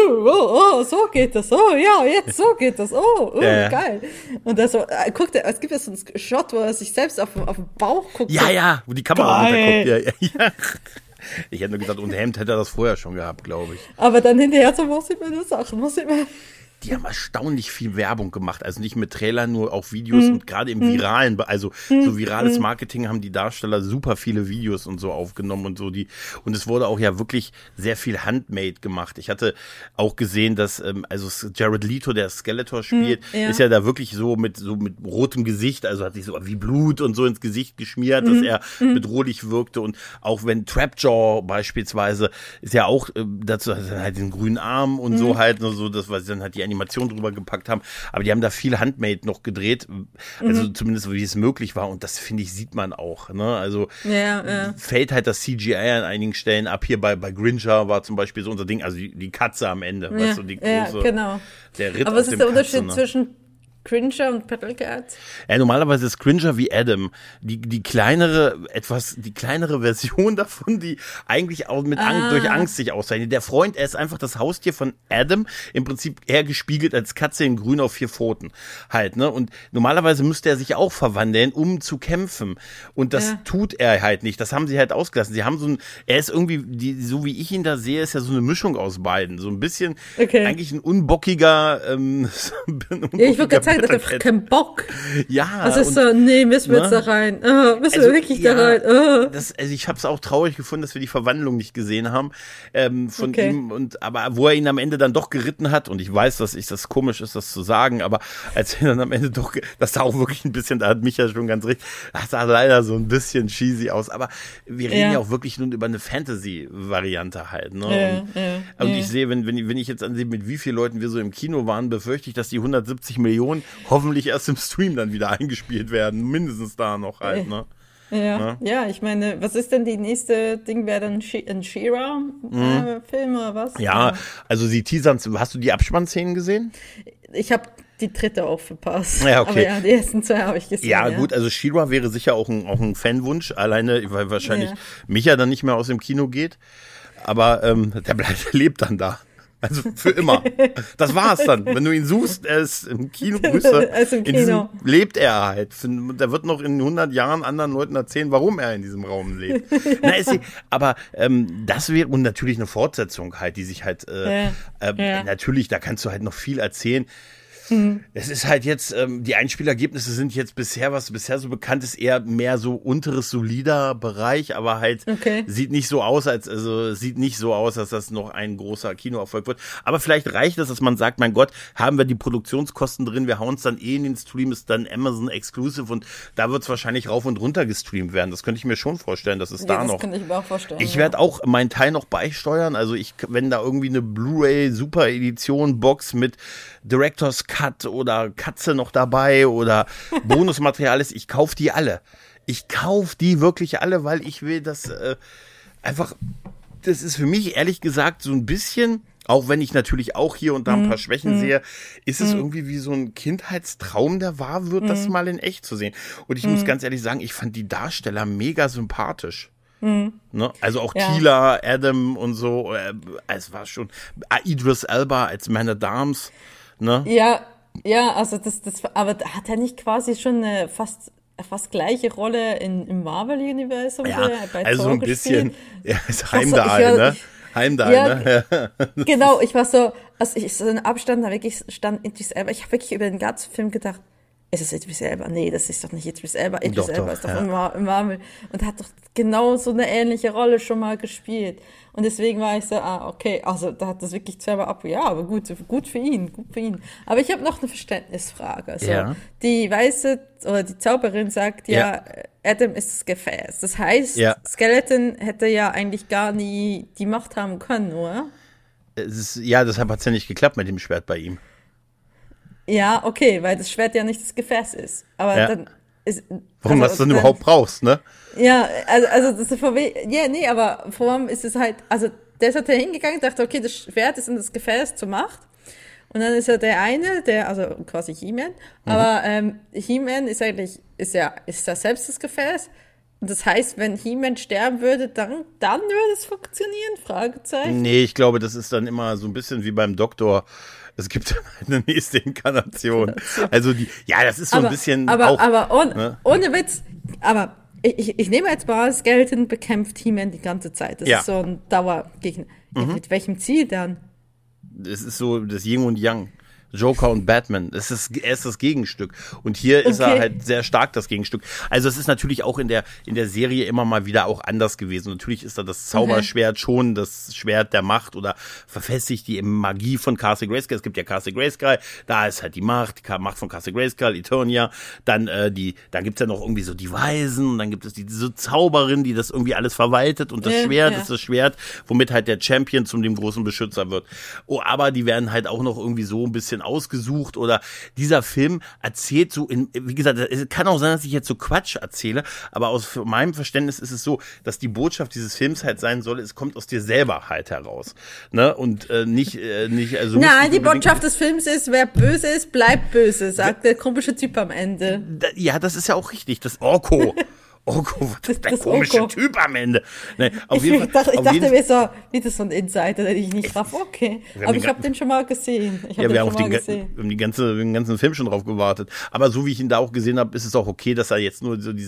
so geht das, jetzt so geht das, geil. Und so, guckt er, es gibt ja so einen Shot, wo er sich selbst auf den Bauch guckt. Ja, wo die Kamera runterguckt, ja. Ich hätte nur gesagt, und Hemd hätte er das vorher schon gehabt, glaube ich. Aber dann hinterher so, muss ich mir das sagen, muss ich mir... Die haben erstaunlich viel Werbung gemacht, also nicht mit Trailern, nur auch Videos und gerade im viralen, also so virales Marketing haben die Darsteller super viele Videos und so aufgenommen und so und es wurde auch ja wirklich sehr viel handmade gemacht. Ich hatte auch gesehen, dass also Jared Leto, der Skeletor spielt, ist ja da wirklich so mit rotem Gesicht, also hat sich so wie Blut und so ins Gesicht geschmiert, dass er bedrohlich wirkte und auch wenn Trapjaw beispielsweise ist ja auch dazu halt den grünen Arm und so halt, nur so das, was dann halt die Animation drüber gepackt haben, aber die haben da viel Handmade noch gedreht, also zumindest wie es möglich war und das finde ich, sieht man auch, ne, also fällt halt das CGI an einigen Stellen ab, hier bei Grincher war zum Beispiel so unser Ding, also die Katze am Ende, weißt du, die große, genau. Der Ritt aber auf was ist dem der Unterschied Katze, ne? zwischen Cringer und Paddlecats? Ja, normalerweise ist Cringer wie Adam. Die kleinere Version davon, die eigentlich auch durch Angst sich auszeichnet. Der Freund, er ist einfach das Haustier von Adam, im Prinzip eher gespiegelt als Katze in grün auf 4 Pfoten. Halt, ne? Und normalerweise müsste er sich auch verwandeln, um zu kämpfen. Und das tut er halt nicht. Das haben sie halt ausgelassen. Sie haben er ist irgendwie, so wie ich ihn da sehe, ist ja so eine Mischung aus beiden. So ein bisschen, eigentlich ein unbockiger, ich würde gerade sagen, das hat einfach keinen Bock. Ja. Das ist so, nee, müssen wir jetzt da rein. Müssen wir wirklich da rein? Also ich habe es auch traurig gefunden, dass wir die Verwandlung nicht gesehen haben von ihm. Aber wo er ihn am Ende dann doch geritten hat, und ich weiß, dass das komisch ist, das zu sagen, aber als er dann am Ende doch, das sah auch wirklich ein bisschen, da hat Micha schon ganz recht, das sah leider so ein bisschen cheesy aus. Aber wir reden ja auch wirklich nun über eine Fantasy-Variante halt. Ne? Und ich sehe, wenn ich jetzt ansehe, mit wie vielen Leuten wir so im Kino waren, befürchte ich, dass die 170 Millionen hoffentlich erst im Stream dann wieder eingespielt werden. Mindestens da noch halt, ne? Ja, ich meine, was ist denn die nächste Ding? Wäre dann ein She-Ra-Film oder was? Ja, also sie teasern, hast du die Abspannszenen gesehen? Ich habe die dritte auch verpasst. Ja, okay. Aber ja, die ersten 2 habe ich gesehen. Ja, gut, also She-Ra wäre sicher auch ein Fanwunsch, alleine, weil wahrscheinlich Micha dann nicht mehr aus dem Kino geht. Aber der lebt dann da. Also für immer. Das war's dann. Wenn du ihn suchst, er ist im Kino, lebt er halt. Der wird noch in 100 Jahren anderen Leuten erzählen, warum er in diesem Raum lebt. Aber das wäre, und natürlich eine Fortsetzung halt, die sich halt, natürlich, da kannst du halt noch viel erzählen. Es ist halt jetzt, die Einspielergebnisse sind jetzt was bisher so bekannt ist, eher mehr so unteres, solider Bereich, aber halt sieht nicht so aus, dass das noch ein großer Kinoerfolg wird. Aber vielleicht reicht es, dass man sagt, mein Gott, haben wir die Produktionskosten drin, wir hauen es dann in den Stream, ist dann Amazon Exclusive und da wird es wahrscheinlich rauf und runter gestreamt werden. Das könnte ich mir schon vorstellen, dass es da noch. Das könnte ich mir auch vorstellen. Ich werde auch meinen Teil noch beisteuern, also wenn da irgendwie eine Blu-ray Super Edition Box mit Director's Cut oder Katze noch dabei oder Bonusmaterial ist, ich kaufe die alle. Ich kaufe die wirklich alle, weil ich will das einfach, das ist für mich ehrlich gesagt so ein bisschen, auch wenn ich natürlich auch hier und da ein paar Schwächen sehe, ist es irgendwie wie so ein Kindheitstraum, der wahr wird, das mal in echt zu sehen. Und ich muss ganz ehrlich sagen, ich fand die Darsteller mega sympathisch. Ne? Also auch Tila, Adam und so, es war schon Idris Elba als Man at Arms. Ne? Ja, also aber hat er nicht quasi schon eine fast gleiche Rolle im Marvel-Universum? Ja, bei also Thor ein bisschen, ist Heimdall, ne? Heimdall, ne? Genau, ich war so, also ich so einen Abstand, da wirklich stand Idris Elba, ich habe wirklich über den ganzen Film gedacht, ist es Idris Elba? Nee, das ist doch nicht Idris Elba. Idris Elba ist doch im Marvel und hat doch genau so eine ähnliche Rolle schon mal gespielt. Und deswegen war ich so, okay, also da hat das wirklich zweimal ja, aber gut für ihn. Aber ich habe noch eine Verständnisfrage. Also, die Weiße oder die Zauberin sagt Adam ist das Gefäß. Das heißt, Skeleton hätte ja eigentlich gar nie die Macht haben können, oder? Deshalb hat es ja nicht geklappt mit dem Schwert bei ihm. Ja, okay, weil das Schwert ja nicht das Gefäß ist. Aber dann ist. Warum du dann überhaupt brauchst, ne? Ja, also das ist aber vor allem ist es halt, also der ist halt hingegangen, dachte, okay, das Schwert ist in das Gefäß zur Macht. Und dann ist ja der eine, also quasi He-Man, aber He-Man ist ja selbst das Gefäß. Und das heißt, wenn He-Man sterben würde, dann würde es funktionieren? Fragezeichen. Nee, ich glaube, das ist dann immer so ein bisschen wie beim Doktor. Es gibt eine nächste Inkarnation. Also das ist so ein bisschen aber ohne Witz, aber ich nehme jetzt mal, Skeleton bekämpft He-Man die ganze Zeit. Das ist so ein Dauergegner. Ja, mit welchem Ziel dann? Es ist so das Yin und Yang. Joker und Batman. Er ist das Gegenstück. Und hier ist er halt sehr stark das Gegenstück. Also es ist natürlich auch in der Serie immer mal wieder auch anders gewesen. Natürlich ist da das Zauberschwert schon das Schwert der Macht oder verfestigt die Magie von Castle Grayskull. Es gibt ja Castle Grayskull, da ist halt die Macht von Castle Grayskull, Eternia. Dann gibt's ja noch irgendwie so die Weisen und dann gibt es diese Zauberin, die das irgendwie alles verwaltet und das Schwert ist das Schwert, womit halt der Champion zum dem großen Beschützer wird. Oh, aber die werden halt auch noch irgendwie so ein bisschen ausgesucht oder dieser Film erzählt so wie gesagt, es kann auch sein, dass ich jetzt so Quatsch erzähle, aber aus meinem Verständnis ist es so, dass die Botschaft dieses Films halt sein soll, es kommt aus dir selber halt heraus, ne, und nicht also nein, die Botschaft des Films ist, wer böse ist, bleibt böse, sagt der komische Typ am Ende. Ja, das ist ja auch richtig, das Orko. Orko, was ist der komische Typ am Ende? Nee, ich dachte mir so, wie das so ein Insider, den ich nicht drauf. Okay, aber ich habe den schon mal gesehen. Wir haben den ganzen Film schon drauf gewartet. Aber so wie ich ihn da auch gesehen habe, ist es auch okay, dass er jetzt nur so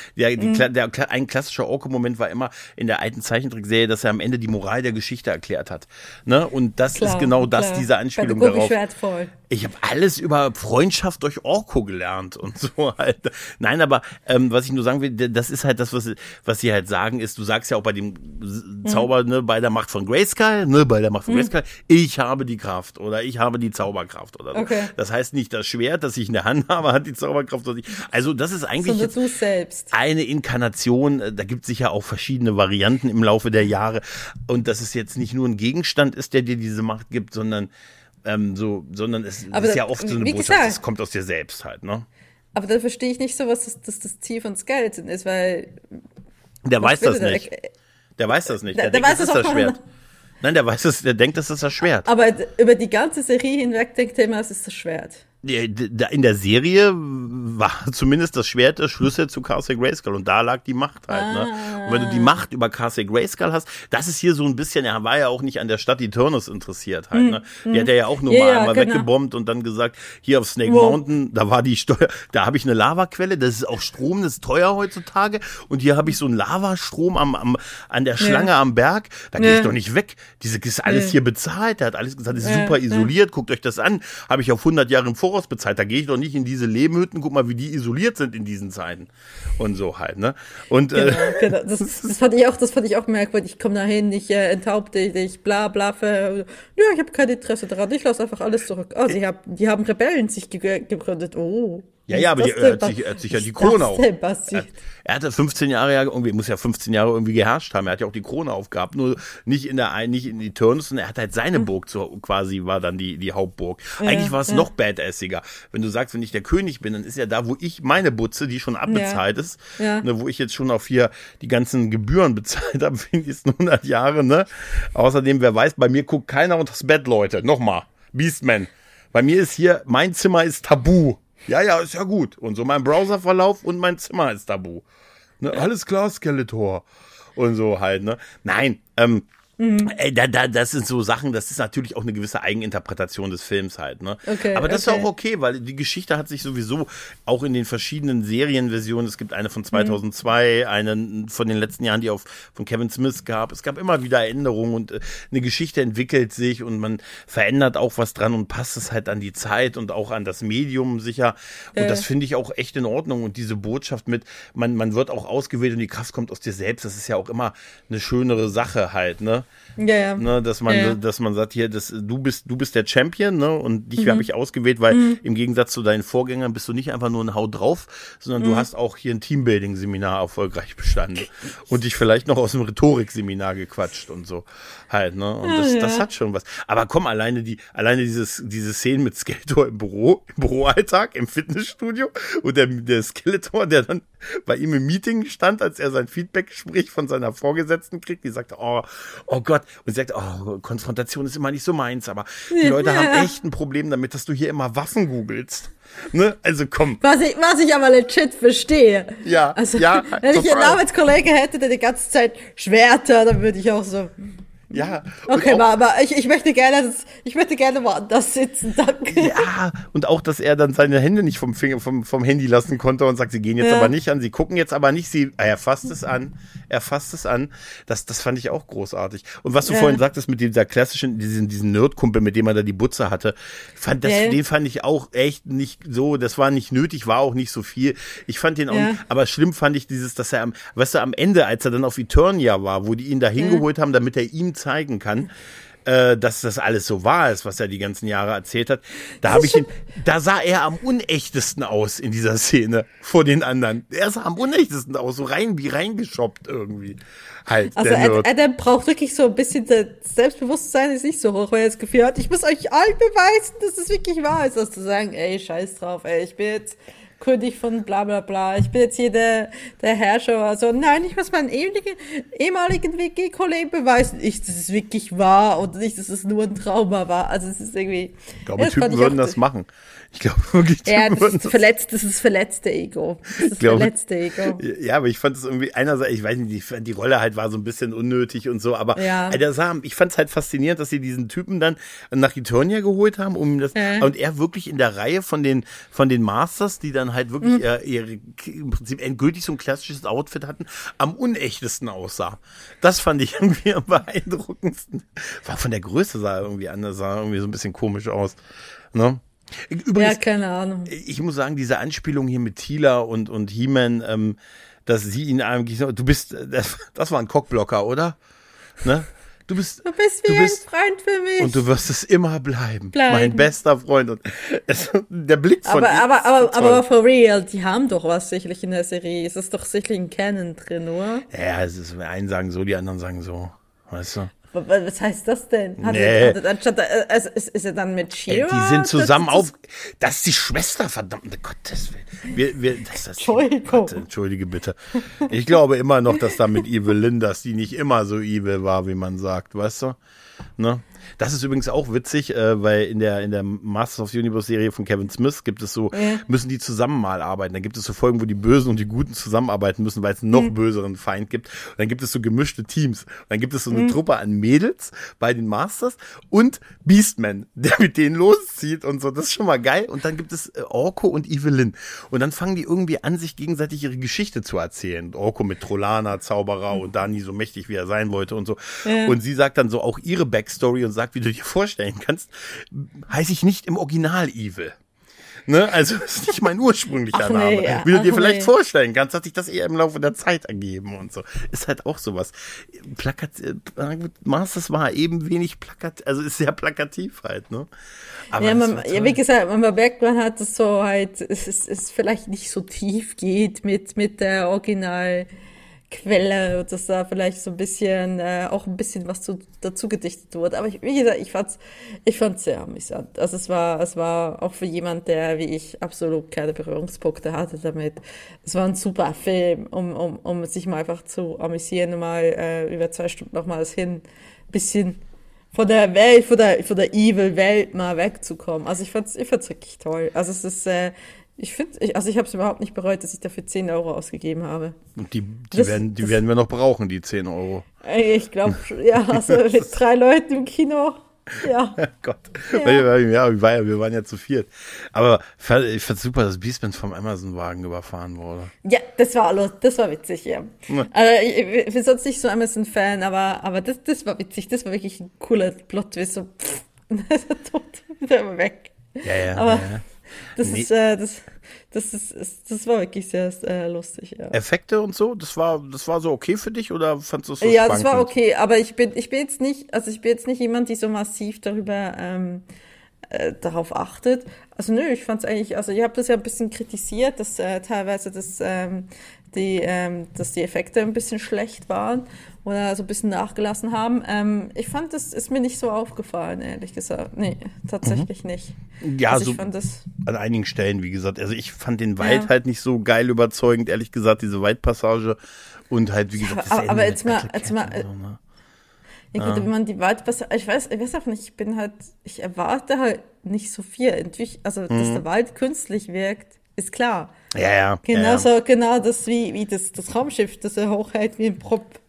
ein klassischer Orko-Moment war immer in der alten Zeichentrickserie, dass er am Ende die Moral der Geschichte erklärt hat. Ne? Und das ist genau das, diese Anspielung darauf. Ich habe alles über Freundschaft durch Orko gelernt und so halt. Nein, aber was ich nur sagen will, das ist halt das, was sie halt sagen, ist, du sagst ja auch bei dem Zauber, ne, bei der Macht von Grayskull, ich habe die Kraft oder ich habe die Zauberkraft oder so. Okay. Das heißt nicht, das Schwert, das ich in der Hand habe, hat die Zauberkraft. Also das ist eigentlich eine Inkarnation, da gibt es sicher auch verschiedene Varianten im Laufe der Jahre und dass es jetzt nicht nur ein Gegenstand ist, der dir diese Macht gibt, sondern es ist ja oft so eine Botschaft, das kommt aus dir selbst halt, ne? Aber dann verstehe ich nicht so, was das Ziel von Skeleton ist, weil... Der weiß das nicht. Der weiß das nicht. Der denkt, das ist das Schwert. Nein, der denkt, das ist das Schwert. Aber über die ganze Serie hinweg denkt er immer, es ist das Schwert. In der Serie war zumindest das Schwert der Schlüssel zu Castle Grayskull und da lag die Macht halt. Ne? Und wenn du die Macht über Castle Grayskull hast, das ist hier so ein bisschen, er war ja auch nicht an der Stadt Eternus interessiert halt. Ne? Die hat er ja auch nur einmal weggebombt und dann gesagt, hier auf Snake Mountain, da war die Steuer, da habe ich eine Lavaquelle, das ist auch Strom, das ist teuer heutzutage und hier habe ich so einen Lavastrom an der Schlange am Berg, da gehe ich doch nicht weg. Das ist alles hier bezahlt, der hat alles gesagt, das ist super isoliert, guckt euch das an, habe ich auf 100 Jahre im Voraus bezahlt, da gehe ich doch nicht in diese Lehmhütten, guck mal, wie die isoliert sind in diesen Zeiten und so halt, ne? Und genau. Das fand ich auch merkwürdig, ich komme dahin, ich enthaupte dich, bla bla, ich habe kein Interesse daran, ich lasse einfach alles zurück. Oh, die haben Rebellen sich gegründet, oh. Ja, aber er hat sich ja die Krone auf. Er hatte 15 Jahre irgendwie, muss ja 15 Jahre irgendwie geherrscht haben. Er hat ja auch die Krone aufgehabt, nur nicht in Eternus, sondern er hat halt seine Burg quasi war dann die Hauptburg. Eigentlich war es noch badassiger. Wenn du sagst, wenn ich der König bin, dann ist ja da, wo ich meine Butze, die schon abbezahlt ist, ne, wo ich jetzt schon auf hier die ganzen Gebühren bezahlt habe, für die nächsten 100 Jahre, ne. Außerdem, wer weiß, bei mir guckt keiner unter das Bett, Leute. Nochmal. Beastman. Bei mir ist hier, mein Zimmer ist tabu. Ja, ist ja gut. Und so mein Browserverlauf und mein Zimmer ist tabu. Ne, alles klar, Skeletor. Und so halt, ne. Nein, das sind so Sachen, das ist natürlich auch eine gewisse Eigeninterpretation des Films halt, ne? Okay, aber das ist auch okay, weil die Geschichte hat sich sowieso auch in den verschiedenen Serienversionen, es gibt eine von 2002, eine von den letzten Jahren, die von Kevin Smith gab. Es gab immer wieder Änderungen und eine Geschichte entwickelt sich und man verändert auch was dran und passt es halt an die Zeit und auch an das Medium sicher. Und das finde ich auch echt in Ordnung. Und diese Botschaft mit, man wird auch ausgewählt und die Kraft kommt aus dir selbst, das ist ja auch immer eine schönere Sache halt, ne? Ja. Ne, dass man sagt, hier, du bist der Champion, ne? Und dich habe ich ausgewählt, weil im Gegensatz zu deinen Vorgängern bist du nicht einfach nur ein Haut drauf, sondern du hast auch hier ein Teambuilding-Seminar erfolgreich bestanden und dich vielleicht noch aus dem Rhetorik-Seminar gequatscht und so halt, ne? Und das hat schon was. Aber komm, alleine diese Szenen mit Skeletor im Büroalltag, im Fitnessstudio und der Skeletor, der dann bei ihm im Meeting stand, als er sein Feedback-Gespräch von seiner Vorgesetzten kriegt, die sagte, oh Gott, und sie sagt, Konfrontation ist immer nicht so meins, aber die Leute haben echt ein Problem damit, dass du hier immer Waffen googelst. Ne? Also komm. Was ich aber legit verstehe. Ja, also, wenn ich einen Arbeitskollege hätte, der die ganze Zeit Schwerter, dann würde ich auch so... Ja. Okay, aber ich möchte gerne woanders sitzen, danke. Ja, und auch, dass er dann seine Hände nicht vom Handy lassen konnte und sagt, sie gehen jetzt aber nicht an, sie gucken jetzt aber nicht, er fasst es an. Das fand ich auch großartig. Und was du vorhin sagtest mit dieser klassischen, diesen Nerdkumpel, mit dem er da die Butze hatte, den fand ich auch echt nicht so, das war nicht nötig, war auch nicht so viel. Ich fand den auch, aber schlimm fand ich dass er am Ende, als er dann auf Eternia war, wo die ihn da hingeholt haben, damit er ihm zeigen kann, dass das alles so wahr ist, was er die ganzen Jahre erzählt hat. Da sah er am unechtesten aus in dieser Szene vor den anderen. Er sah am unechtesten aus, so wie reingeschoppt irgendwie. Halt, also Adam braucht wirklich so ein bisschen, das Selbstbewusstsein ist nicht so hoch, weil er das Gefühl hat, ich muss euch allen beweisen, dass es wirklich wahr ist, als zu sagen, ey, scheiß drauf, ey, ich bin jetzt König von bla bla bla, ich bin jetzt hier der Herrscher oder so. Nein, ich muss meinen ehemaligen WG-Kollegen beweisen, dass es wirklich wahr und nicht, dass es nur ein Trauma war. Also es ist irgendwie... Ich glaube, Typen würden das machen. Ich glaube wirklich, das ist verletzte Ego. Verletzte Ego. Ja, aber ich fand es irgendwie, einerseits, ich weiß nicht, die Rolle halt war so ein bisschen unnötig und so, aber ich fand es halt faszinierend, dass sie diesen Typen dann nach Eternia geholt haben, und er wirklich in der Reihe von den Masters, die dann halt wirklich im Prinzip endgültig so ein klassisches Outfit hatten, am unechtesten aussah. Das fand ich irgendwie am beeindruckendsten. War von der Größe sah er irgendwie anders, sah irgendwie so ein bisschen komisch aus, ne? Übrigens, keine Ahnung. Ich muss sagen, diese Anspielung hier mit Teela und He-Man, dass sie ihn eigentlich, das war ein Cockblocker, oder? Ne? Du bist wie ein Freund für mich. Und du wirst es immer bleiben. Mein bester Freund. Und der Blick von ihm. Aber for real, die haben doch was sicherlich in der Serie. Es ist doch sicherlich ein Canon drin, oder? Ja, die einen sagen so, die anderen sagen so. Weißt du? Was heißt das denn? Ist er dann mit She-Ra? Die sind zusammen das ist die Schwester, verdammte Gottes Willen. Entschuldigung. Entschuldige bitte. Ich glaube immer noch, dass da mit Evelyn, dass die nicht immer so evil war, wie man sagt, weißt du? Ne? Das ist übrigens auch witzig, weil in der Masters of the Universe Serie von Kevin Smith gibt es so, müssen die zusammen mal arbeiten. Da gibt es so Folgen, wo die Bösen und die Guten zusammenarbeiten müssen, weil es einen noch böseren Feind gibt. Und dann gibt es so gemischte Teams. Und dann gibt es so eine Truppe an Mädels bei den Masters und Beastman, der mit denen loszieht und so. Das ist schon mal geil. Und dann gibt es Orko und Evelyn. Und dann fangen die irgendwie an, sich gegenseitig ihre Geschichte zu erzählen. Orko mit Trollana, Zauberer und da nie so mächtig, wie er sein wollte und so. Und sie sagt dann so auch ihre Backstory und sagt, wie du dir vorstellen kannst, heiße ich nicht im Original Evil. Ne? Also das ist nicht mein ursprünglicher Name. Wie du dir vielleicht vorstellen kannst, hat sich das eher im Laufe der Zeit ergeben und so. Ist halt auch sowas. Masters war eben wenig plakativ, also ist sehr plakativ halt, ne? Aber wie gesagt, man merkt, man hat es so halt, es vielleicht nicht so tief geht mit der Originalquelle, dass da vielleicht so ein bisschen, auch ein bisschen was dazu gedichtet wurde. Aber wie gesagt, ich fand's sehr amüsant. Also es war auch für jemand, der wie ich absolut keine Berührungspunkte hatte damit. Es war ein super Film, um sich mal einfach zu amüsieren, mal über 2 Stunden nochmals ein bisschen von der Welt, von der Evil-Welt mal wegzukommen. Also ich fand's wirklich toll. Also es ist, ich habe es überhaupt nicht bereut, dass ich dafür 10 Euro ausgegeben habe. Und die werden wir noch brauchen, die 10 Euro. Ich glaube, ja, also mit 3 Leuten im Kino. Ja. Gott. Ja. Wir waren ja zu viert. Aber ich fand's super, dass Beastman vom Amazon-Wagen überfahren wurde. Ja, das war witzig, ja. Also ich bin sonst nicht so Amazon-Fan, aber das war witzig. Das war wirklich ein cooler Plot-Twist. So, ist er tot, der war weg. Ja. Aber ja. Das war wirklich sehr lustig, ja. Effekte und so, das war so okay für dich oder fandst du es so Ja, schwankend? das war okay, aber ich bin jetzt nicht jemand, die so massiv darauf achtet. Also nö, ich fand's eigentlich, also ich habe das ja ein bisschen kritisiert, dass teilweise die Effekte ein bisschen schlecht waren oder so ein bisschen nachgelassen haben. Ich fand, das ist mir nicht so aufgefallen, ehrlich gesagt. Nee, tatsächlich nicht. Ja, also so ich fand das an einigen Stellen, wie gesagt. Also ich fand den Wald halt nicht so geil überzeugend, ehrlich gesagt, diese Waldpassage und halt, wie gesagt, das aber jetzt mal, so, ne? Ja gut, wenn man die Waldpassage, ich weiß auch nicht, ich erwarte halt nicht so viel. Also, dass der Wald künstlich wirkt, ist klar. Ja. Genau das wie das Raumschiff, das er hochhält wie ein Prop.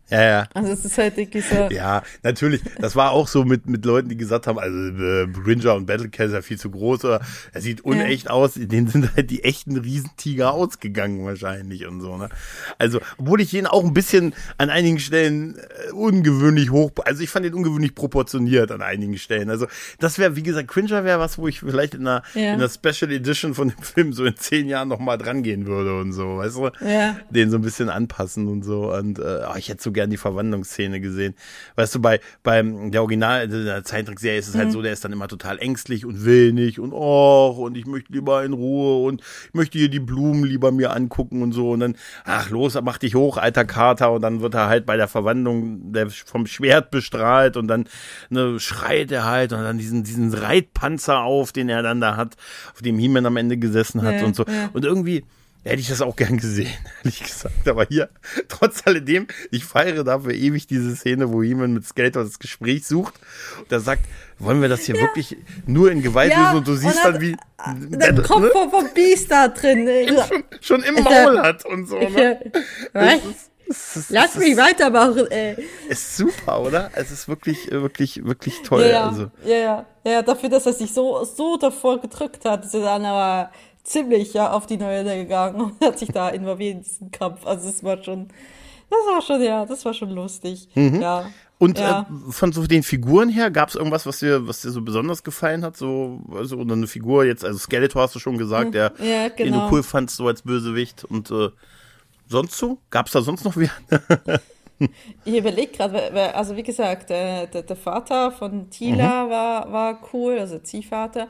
Ja, ja. Also es ist halt wirklich so. Ja, natürlich. Das war auch so mit Leuten, die gesagt haben, also Gringer und Battlecat ist ja viel zu groß, oder er sieht unecht aus. Denen sind halt die echten Riesentiger ausgegangen wahrscheinlich und so. Ne? Also, obwohl ich ihn auch ein bisschen an einigen Stellen ungewöhnlich also ich fand ihn ungewöhnlich proportioniert an einigen Stellen. Also das wäre, wie gesagt, Cringer wäre was, wo ich vielleicht in einer Special Edition von dem Film so in 10 Jahren nochmal dran gehen würde und so, weißt du? Ja. Den so ein bisschen anpassen und so. Und ich hätte so gern die Verwandlungsszene gesehen. Weißt du, beim der Original, der Zeichentrickserie ist es halt so, der ist dann immer total ängstlich und will nicht und ich möchte lieber in Ruhe und ich möchte hier die Blumen lieber mir angucken und so und dann, los, mach dich hoch, alter Kater, und dann wird er halt bei der Verwandlung vom Schwert bestrahlt und dann schreit er halt und dann diesen Reitpanzer auf, den er dann da hat, auf dem He-Man am Ende gesessen hat und so. Und irgendwie hätte ich das auch gern gesehen, ehrlich gesagt. Aber hier, trotz alledem, ich feiere dafür ewig diese Szene, wo He-Man mit Skeletor das Gespräch sucht und er sagt, wollen wir das hier wirklich nur in Gewalt lösen? Und du siehst dann, wie der Kopf vom Biest da drin schon im Maul hat und so. Ne? Lass mich weitermachen, ey. Ist super, oder? Es ist wirklich, wirklich, wirklich toll. Ja, also. ja, dafür, dass er sich so davor gedrückt hat, ist er dann aber ziemlich auf die Neuere gegangen und hat sich da involviert in diesen Kampf. Also das war schon lustig. Mhm. Ja. Und von so den Figuren her, gab es irgendwas, was dir so besonders gefallen hat? Oder eine Figur jetzt, also Skeletor hast du schon gesagt, den du cool fandst, so als Bösewicht. Und sonst so? Gab es da sonst noch wer? Ich überlege gerade, also wie gesagt, der Vater von Teela war cool, also Ziehvater.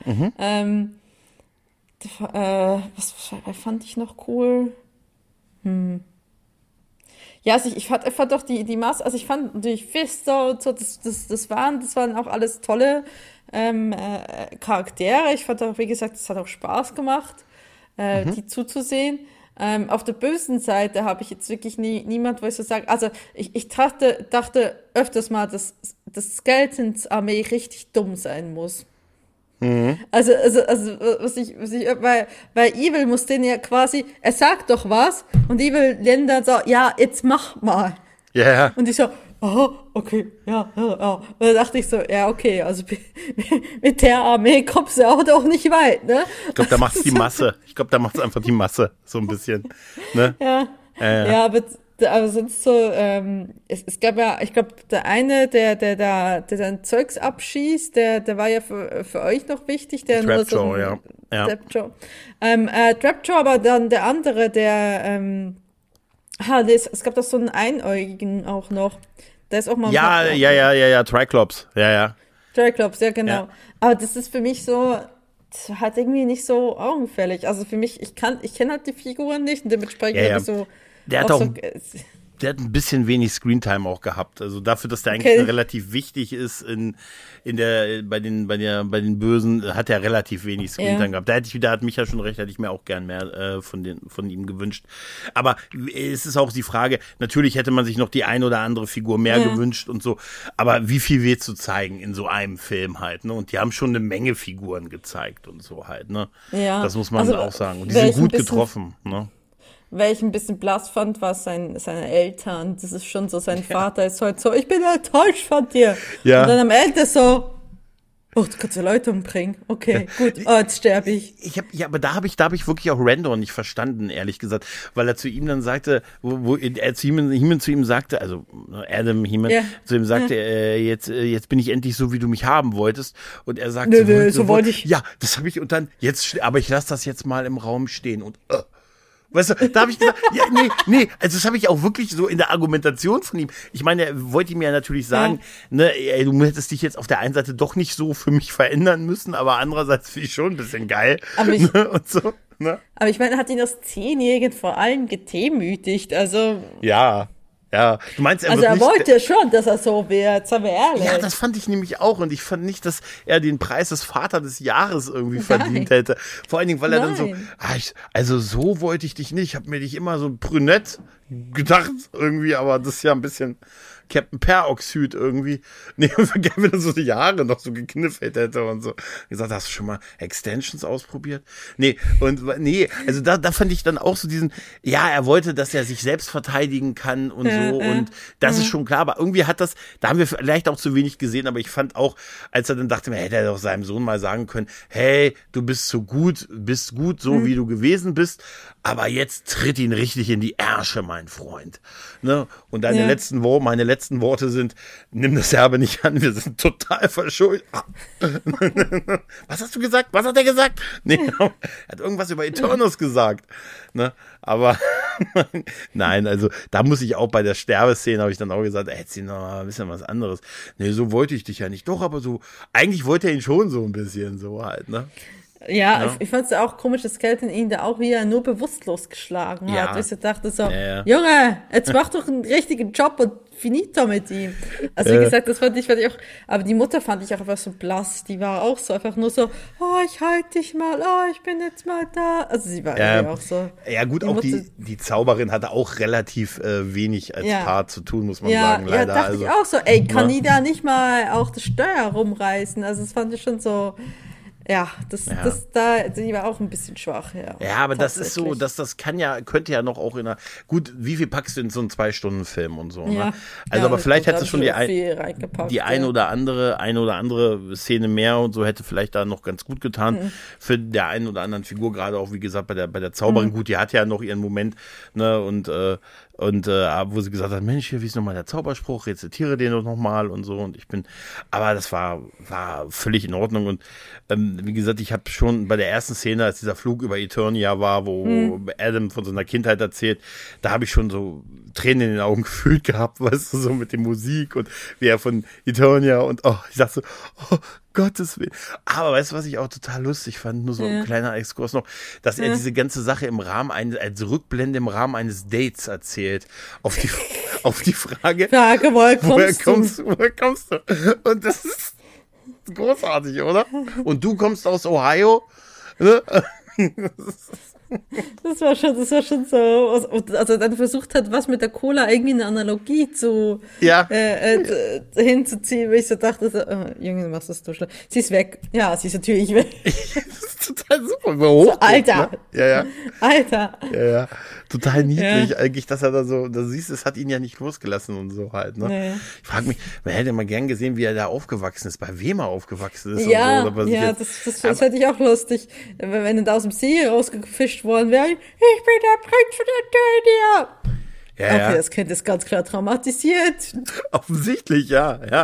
Was fand ich noch cool? Ja, also ich fand doch die Masse, also ich fand natürlich Fister und so, das waren auch alles tolle Charaktere. Ich fand auch, wie gesagt, es hat auch Spaß gemacht, die zuzusehen. Auf der bösen Seite habe ich jetzt wirklich niemand, wo ich so sage, also ich dachte öfters mal, dass Skeletons Armee richtig dumm sein muss. Also weil Evil muss den ja quasi, er sagt doch was und Evil nennt dann so, ja, jetzt mach mal. Ja. Yeah. Und ich so, okay, ja. Und dann dachte ich so, ja, okay, also mit der Armee kommst du auch nicht weit, ne? Ich glaube, da macht's die Masse. Ich glaube, da macht's einfach die Masse, so ein bisschen, ne? Ja, aber sonst so, es gab ja, ich glaube, der eine, der sein Zeugs abschießt, der war ja für euch noch wichtig, der Trapjaw, nur so Trapjaw. Trapjaw, aber dann der andere, es gab doch so einen Einäugigen auch noch. Der ist auch mal Ja, Triclops. Ja. Triclops, ja, genau. Ja. Aber das ist für mich so, halt irgendwie nicht so augenfällig. Also für mich, ich kenne halt die Figuren nicht und dementsprechend habe ich so. Der hat ein bisschen wenig Screentime auch gehabt. Also dafür, dass der eigentlich relativ wichtig ist bei den Bösen, hat er relativ wenig Screentime gehabt. Da hat Micha schon recht, hätte ich mir auch gern mehr von ihm gewünscht. Aber es ist auch die Frage, natürlich hätte man sich noch die ein oder andere Figur mehr gewünscht und so. Aber wie viel willst du zeigen in so einem Film halt, ne? Und die haben schon eine Menge Figuren gezeigt und so halt, ne? Ja. Das muss man auch sagen. Und die sind gut getroffen, ne? Weil ich ein bisschen blass fand, war seine Eltern. Das ist schon so, sein Vater ist heute so, ich bin enttäuscht von dir. Ja. Und dann am Ende so, du kannst ja Leute umbringen. Okay, gut, jetzt sterbe ich. Aber da habe ich wirklich auch Randor nicht verstanden, ehrlich gesagt. Weil er zu ihm dann sagte, wo er zu ihm sagte, also Adam He-Man, zu ihm sagte, jetzt bin ich endlich so, wie du mich haben wolltest. Und er sagte, so wollte ich. Ja, das habe ich, und dann, aber ich lasse das jetzt mal im Raum stehen und weißt du, da habe ich gesagt, nee, also das habe ich auch wirklich so in der Argumentation von ihm. Ich meine, er wollte ihm ja natürlich sagen, ne, ey, du hättest dich jetzt auf der einen Seite doch nicht so für mich verändern müssen, aber andererseits finde ich schon ein bisschen geil. Aber und so, ne? Aber ich meine, er hat ihn als 10-Jährigen vor allem gedemütigt, also. Ja, du meinst, er wollte schon, dass er so wäre, jetzt haben wir ehrlich. Ja, das fand ich nämlich auch und ich fand nicht, dass er den Preis des Vater des Jahres irgendwie verdient hätte. Vor allen Dingen, weil er dann so, also so wollte ich dich nicht, ich habe mir dich immer so brünett gedacht irgendwie, aber das ist ja ein bisschen Captain Peroxid irgendwie. Nee, wenn er so die Haare noch so gekniffelt hätte und so. Gesagt, hast du schon mal Extensions ausprobiert? Also da fand ich dann auch so diesen, ja, er wollte, dass er sich selbst verteidigen kann und so und das ist schon klar, aber irgendwie da haben wir vielleicht auch zu wenig gesehen, aber ich fand auch, als er dann dachte, hätte er doch seinem Sohn mal sagen können, hey, du bist so gut, so wie du gewesen bist, aber jetzt tritt ihn richtig in die Ärsche, mein Freund. Ne? Und meine letzten Worte sind, nimm das Erbe nicht an, wir sind total verschuldet. Was hast du gesagt? Was hat er gesagt? Nee, er hat irgendwas über Eternus gesagt. Ne? Aber nein, also da muss ich auch bei der Sterbeszene, habe ich dann auch gesagt, hätte sie noch mal ein bisschen was anderes. Nee, so wollte ich dich ja nicht. Doch, aber so, eigentlich wollte er ihn schon so ein bisschen so halt, ne? Ja, ich fand es auch komisch, dass Kelton ihn da auch wieder nur bewusstlos geschlagen hat. Ich dachte so, Junge, jetzt mach doch einen richtigen Job und finito mit ihm. Also wie gesagt, das fand ich auch, aber die Mutter fand ich auch einfach so blass. Die war auch so einfach nur so, oh, ich halte dich mal, oh, ich bin jetzt mal da. Also sie war irgendwie auch so. Ja gut, auch die Zauberin hatte auch relativ wenig als Part zu tun, muss man sagen, leider. Ja, dachte ich auch so, ey, kann die da nicht mal auch das Steuer rumreißen? Also das fand ich schon so. Ja, die war auch ein bisschen schwach, ja. Ja, aber das ist so, könnte ja noch auch gut, wie viel packst du in so einen 2-Stunden-Film und so, ne? Also, aber vielleicht hättest du schon die eine oder andere Szene mehr und so hätte vielleicht da noch ganz gut getan für der einen oder anderen Figur, gerade auch, wie gesagt, bei der Zauberin. Gut, die hat ja noch ihren Moment, ne, und wo sie gesagt hat, Mensch, hier, wie ist nochmal der Zauberspruch, rezitiere den doch nochmal und so aber das war völlig in Ordnung und wie gesagt, ich habe schon bei der ersten Szene, als dieser Flug über Eternia war, wo Adam von seiner Kindheit erzählt, da habe ich schon so Tränen in den Augen gefühlt gehabt, weißt du, so mit der Musik und wie er von Eternia und ich dachte so, oh, Gottes Willen. Aber weißt du, was ich auch total lustig fand? Nur so ein kleiner Exkurs noch, dass er diese ganze Sache im Rahmen als Rückblende im Rahmen eines Dates erzählt. Auf die Frage, woher kommst du? Und das ist großartig, oder? Und du kommst aus Ohio? Ne? Das war schon so, also dann versucht hat, was mit der Cola irgendwie eine Analogie hinzuziehen, weil ich so dachte, Junge, du machst das so schlimm. Sie ist weg. Ja, sie ist natürlich weg. Das ist total super. So, Alter. Ne? Ja. Alter. Ja. Total niedlich eigentlich, dass er da siehst, es hat ihn ja nicht losgelassen und so halt, ne? Nee. Ich frage mich, man hätte mal gern gesehen, wie er da aufgewachsen ist, bei wem er aufgewachsen ist. Ja, und so, das fände ich auch lustig, wenn er da aus dem See rausgefischt worden wäre. Ich bin der Prinz von Eternia. Okay, das Kind ist ganz klar traumatisiert. Offensichtlich, ja.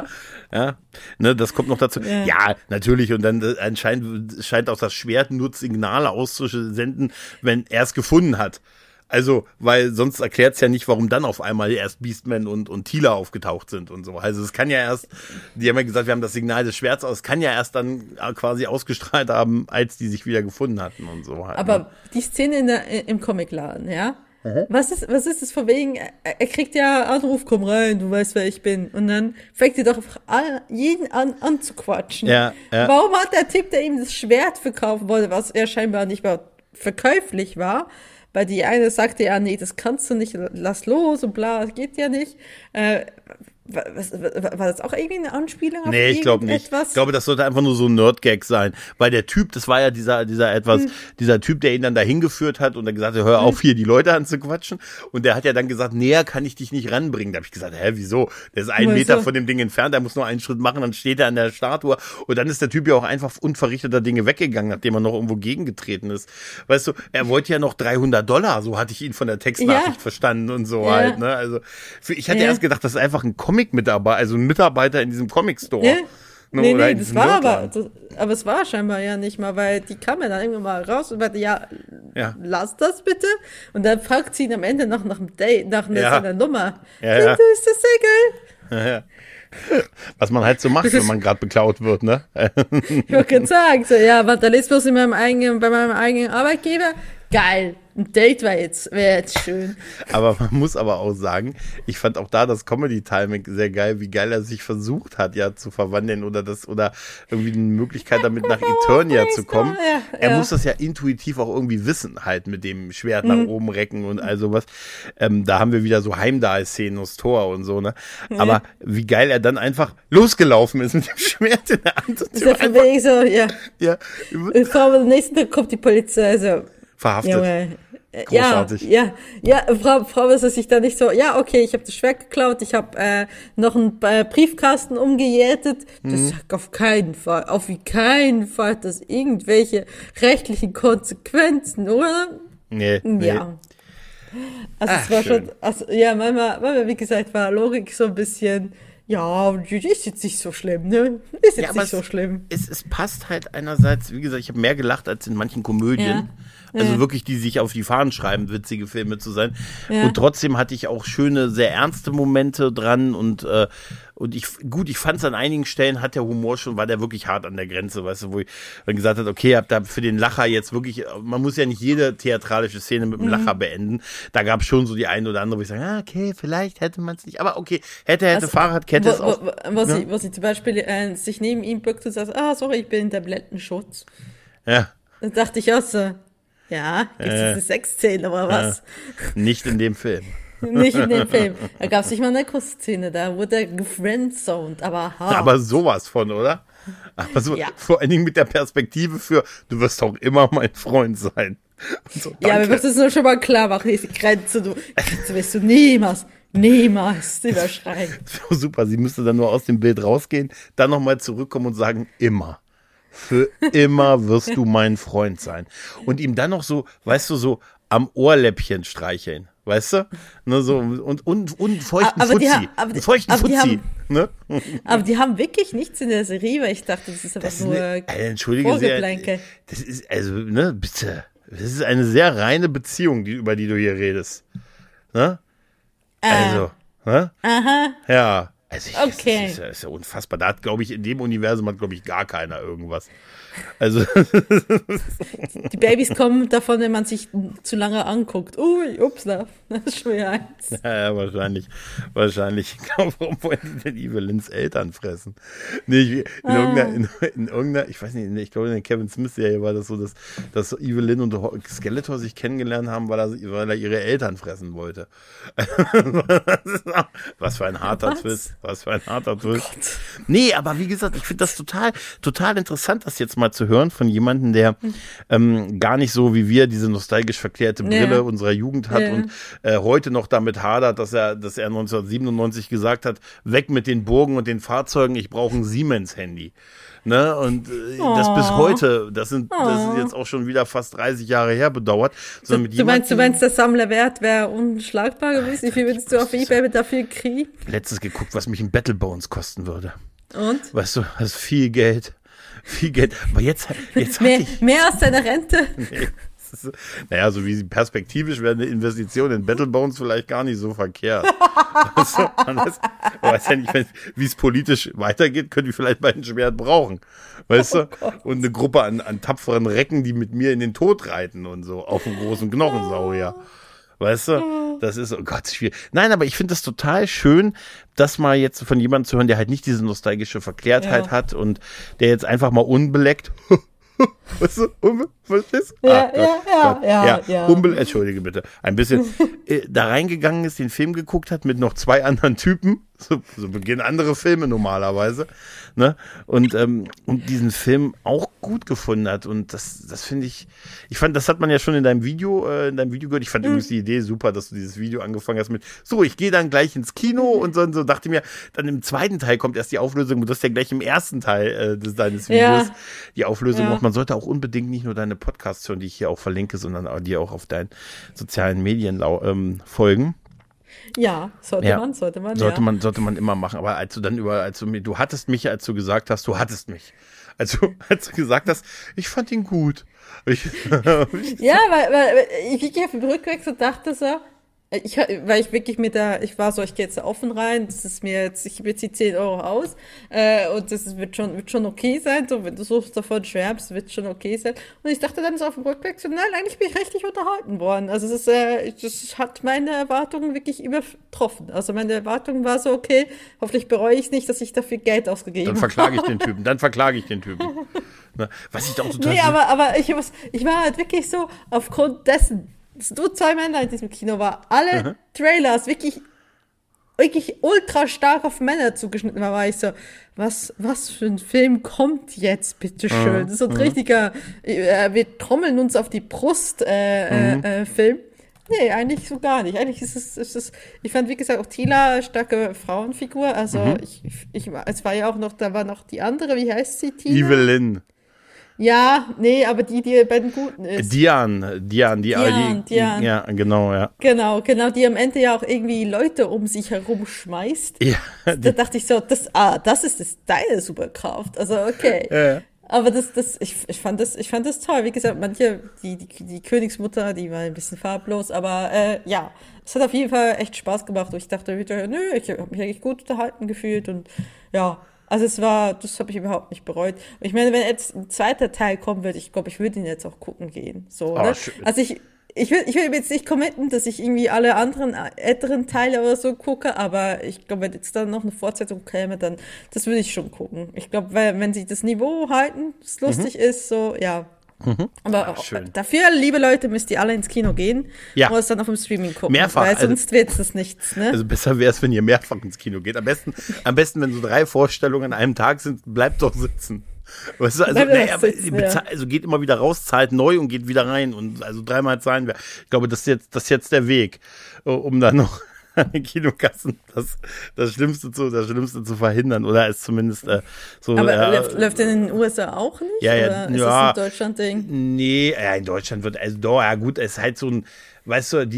Ne, das kommt noch dazu. Ja, natürlich. Und dann scheint auch das Schwert nur Signale auszusenden, wenn er es gefunden hat. Also, weil sonst erklärt es ja nicht, warum dann auf einmal erst Beastman und Teela aufgetaucht sind und so. Also es kann ja erst, die haben ja gesagt, wir haben das Signal des Schwerts aus, es kann ja erst dann quasi ausgestrahlt haben, als die sich wieder gefunden hatten und so halt. Aber die Szene im Comicladen, ja? Was ist das von wegen, er kriegt ja Anruf, komm rein, du weißt, wer ich bin. Und dann fängt er doch einfach jeden an zu quatschen. Ja. Warum hat der Typ, der ihm das Schwert verkaufen wollte, was er scheinbar nicht mehr verkäuflich war, weil die eine sagte ja, nee, das kannst du nicht, lass los und bla, das geht ja nicht. War das auch irgendwie eine Anspielung auf Nee, ich glaube nicht. Ich glaube, das sollte einfach nur so ein Nerd-Gag sein. Weil der Typ, das war ja dieser Typ, der ihn dann dahin geführt hat und dann gesagt hat, hör auf, hier die Leute anzuquatschen. Und der hat ja dann gesagt, näher kann ich dich nicht ranbringen. Da habe ich gesagt, wieso? Der ist 1 Meter von dem Ding entfernt, der muss nur einen Schritt machen, dann steht er an der Statue. Und dann ist der Typ ja auch einfach unverrichteter Dinge weggegangen, nachdem er noch irgendwo gegengetreten ist. Weißt du, er wollte ja noch $300, so hatte ich ihn von der Textnachricht verstanden und so halt. Ne? Also ich hatte erst gedacht, das ist einfach ein Comic-Mitarbeiter, also ein Mitarbeiter in diesem Comic-Store. Ja. Nee, das war aber es war scheinbar ja nicht mal, weil die kam ja dann irgendwann mal raus und meinte, lass das bitte. Und dann fragt sie ihn am Ende noch nach dem Date, nach seiner Nummer. Du ist das Single? Ja. Was man halt so macht, wenn man gerade beklaut wird, ne? Ich wollte gerade sagen, so, Vandalismus bei meinem eigenen Arbeitgeber, geil. Ein Date wäre jetzt schön. Aber man muss aber auch sagen, ich fand auch da das Comedy-Timing sehr geil, wie geil er sich versucht hat, ja, zu verwandeln oder irgendwie eine Möglichkeit damit nach Eternia zu kommen. Ja, Er muss das ja intuitiv auch irgendwie wissen, halt mit dem Schwert nach oben recken und all sowas. Da haben wir wieder so Heimdall-Szenen aus Thor und so, ne? Aber wie geil er dann einfach losgelaufen ist mit dem Schwert in der Hand. Ist ja von wegen so, ja. Ja, Am nächsten Tag kommt die Polizei, also. verhaftet. Junge. Großartig. Ja, Frau ist es sich da nicht so, ja, okay, ich habe das Schwert geklaut, ich habe noch einen Briefkasten umgejätet. Das sagt auf keinen Fall hat das irgendwelche rechtlichen Konsequenzen, oder? Nee. Ja. Also es war schön. schon, manchmal, wie gesagt, war Logik so ein bisschen, ja, die ist jetzt nicht so schlimm, ne? Ist jetzt aber nicht so schlimm. Es passt halt einerseits, wie gesagt, ich habe mehr gelacht als in manchen Komödien. Also wirklich, die sich auf die Fahnen schreiben, witzige Filme zu sein. Ja. Und trotzdem hatte ich auch schöne, sehr ernste Momente dran und ich fand es an einigen Stellen war der wirklich hart an der Grenze, weißt du, wo ich dann gesagt habe, okay, hab da für den Lacher jetzt wirklich, man muss ja nicht jede theatralische Szene mit dem Lacher beenden. Da gab es schon so die eine oder andere, wo ich sage, okay, vielleicht hätte man es nicht, aber okay, hätte, Fahrradkette ist auch. Wo sie zum Beispiel sich neben ihm bückt und sagt, sorry, ich bin in Tablettenschutz. Ja. Dann dachte ich auch so, ja, ist das eine Sexszene oder was? Nicht in dem Film. Nicht in dem Film. Da gab es nicht mal eine Kussszene, da wurde er gefriendzoned, aber hart. Aber sowas von, oder? Aber so, Ja. vor allen Dingen mit der Perspektive für, du wirst auch immer mein Freund sein. Und so, Ja, wir danke. müssen es nur schon mal klar machen, diese Grenze wirst du niemals überschreiten. Super, sie müsste dann nur aus dem Bild rausgehen, dann nochmal zurückkommen und sagen, immer. Für immer wirst du mein Freund sein. Und ihm dann noch so, weißt du, so am Ohrläppchen streicheln. Weißt du? Ne, so, und feuchten Aber die Fuzzi. haben- aber die- Feuchten aber die Fuzzi. haben- Ne? Aber die haben wirklich nichts in der Serie, weil ich dachte, das ist einfach Das ist nur entschuldige Vorgeplänkel. das ist, also, ne, bitte. Das ist eine sehr reine Beziehung, über die du hier redest. Ne? Also, ne? Aha, Ja. Also Okay. Das ist ja unfassbar. Da hat, glaube ich, in dem Universum hat, glaube ich, gar keiner irgendwas. Also, die Babys kommen davon, wenn man sich zu lange anguckt. Ui, upsla, das ist schon wieder eins. ja, wahrscheinlich. Ich glaube, warum wollen die denn Evelyns Eltern fressen? Nee, in irgendeiner, ich weiß nicht, ich glaube, in der Kevin Smith-Serie war das so, dass Evelyn und Skeletor sich kennengelernt haben, weil er ihre Eltern fressen wollte. Was für ein harter Twist. Nee, aber wie gesagt, ich finde das total interessant, das jetzt mal zu hören von jemandem, der gar nicht so wie wir diese nostalgisch verklärte Brille unserer Jugend hat und heute noch damit hadert, dass er 1997 gesagt hat, weg mit den Burgen und den Fahrzeugen, ich brauche ein Siemens-Handy. Ne? Und das bis heute, das ist jetzt auch schon wieder fast 30 Jahre her, bedauert. Du meinst, der Sammlerwert wäre unschlagbar gewesen? Wie viel würdest du auf eBay dafür kriegen? Letztens geguckt, was mich ein Battlebones kosten würde. Und? Weißt du, das ist viel Geld. Aber jetzt hatte ich. Mehr als deine Rente? Nee, naja, so wie perspektivisch wäre eine Investition in Battlebones vielleicht gar nicht so verkehrt. Weißt du, weiß ja nicht, wie es politisch weitergeht, können wir vielleicht bald ein Schwert brauchen. Weißt du? Und eine Gruppe an tapferen Recken, die mit mir in den Tod reiten und so, auf einen großen Knochensaurier. Weißt du? Das ist, oh Gott, schwierig. Nein, aber ich finde das total schön, das mal jetzt von jemandem zu hören, der halt nicht diese nostalgische Verklärtheit hat und der jetzt einfach mal unbeleckt weißt du, verstehst du? Ja. Entschuldige bitte. Ein bisschen da reingegangen ist, den Film geguckt hat mit noch 2 anderen Typen. So beginnen andere Filme normalerweise. Ne? Und diesen Film auch gut gefunden hat. Und das finde ich, das hat man ja schon in deinem Video gehört. Ich fand übrigens die Idee super, dass du dieses Video angefangen hast mit, so, ich gehe dann gleich ins Kino und so dachte mir, dann im zweiten Teil kommt erst die Auflösung, das ist ja gleich im ersten Teil deines Videos. Die Auflösung macht, man sollte auch unbedingt nicht nur deine Podcasts hören, die ich hier auch verlinke, sondern auch die auch auf deinen sozialen Medien folgen. Ja, sollte man immer machen. Aber als du hattest mich, als du gesagt hast, du hattest mich. Also, als du gesagt hast, ich fand ihn gut. Ja, weil ich ging auf den Rückweg und dachte so, Weil ich wirklich ich war so, ich gehe jetzt da offen rein, das ist mir jetzt, ich beziehe 10 Euro aus, und wird schon okay sein, so, wenn du so davon schwärmst, wird schon okay sein. Und ich dachte dann so auf dem Rückweg so, nein, eigentlich bin ich richtig unterhalten worden. Also das hat meine Erwartungen wirklich übertroffen. Also meine Erwartung war so, okay, hoffentlich bereue ich nicht, dass ich dafür Geld ausgegeben Dann habe. verklage ich den Typen. Ne? Was ich da auch total Nee, aber ich war halt wirklich so, aufgrund dessen, dass nur 2 Männer in diesem Kino war, alle Trailers wirklich ultra stark auf Männer zugeschnitten war ich so, was für ein Film kommt jetzt, bitteschön? Das ist so ein richtiger, wir trommeln uns auf die Brust, Film. Nee, eigentlich so gar nicht. Eigentlich ist es, ich fand, wie gesagt, auch Tila starke Frauenfigur, also es war ja auch noch, da war noch die andere, wie heißt sie, Tina? Evelyn. Ja, nee, aber die bei den Guten ist. Diane, Diane. Ja, genau, ja. Genau, die am Ende ja auch irgendwie Leute um sich herum schmeißt. Ja. Da dachte ich so, das ist deine Superkraft. Also, okay. Ja. Aber ich fand das toll. Wie gesagt, manche, die Königsmutter, die war ein bisschen farblos, aber, ja. Es hat auf jeden Fall echt Spaß gemacht. Und ich dachte wieder, nö, ich habe mich eigentlich gut unterhalten gefühlt und, ja. Also das habe ich überhaupt nicht bereut. Und ich meine, wenn jetzt ein zweiter Teil kommen wird, ich glaube, ich würde ihn jetzt auch gucken gehen. So, ne? Also ich will jetzt nicht committen, dass ich irgendwie alle anderen älteren Teile oder so gucke, aber ich glaube, wenn jetzt dann noch eine Fortsetzung käme, dann, das würde ich schon gucken. Ich glaube, wenn sie das Niveau halten, das lustig ist, so, ja. Aber dafür, liebe Leute, müsst ihr alle ins Kino gehen und es dann auf dem Streaming gucken. Mehrfach. Weil sonst wird es nichts, ne? Also besser wäre es, wenn ihr mehrfach ins Kino geht. Am besten, wenn so 3 Vorstellungen an einem Tag sind, bleibt doch sitzen. Weißt du, also geht immer wieder raus, zahlt neu und geht wieder rein. Und also 3-mal zahlen wir. Ich glaube, das ist jetzt der Weg, um dann noch an den Kinokassen das Schlimmste zu verhindern oder es zumindest so. Aber läuft denn in den USA auch nicht? Ja, oder ist das ein Deutschland-Ding? Nee, in Deutschland wird, gut, es ist halt so ein, weißt du,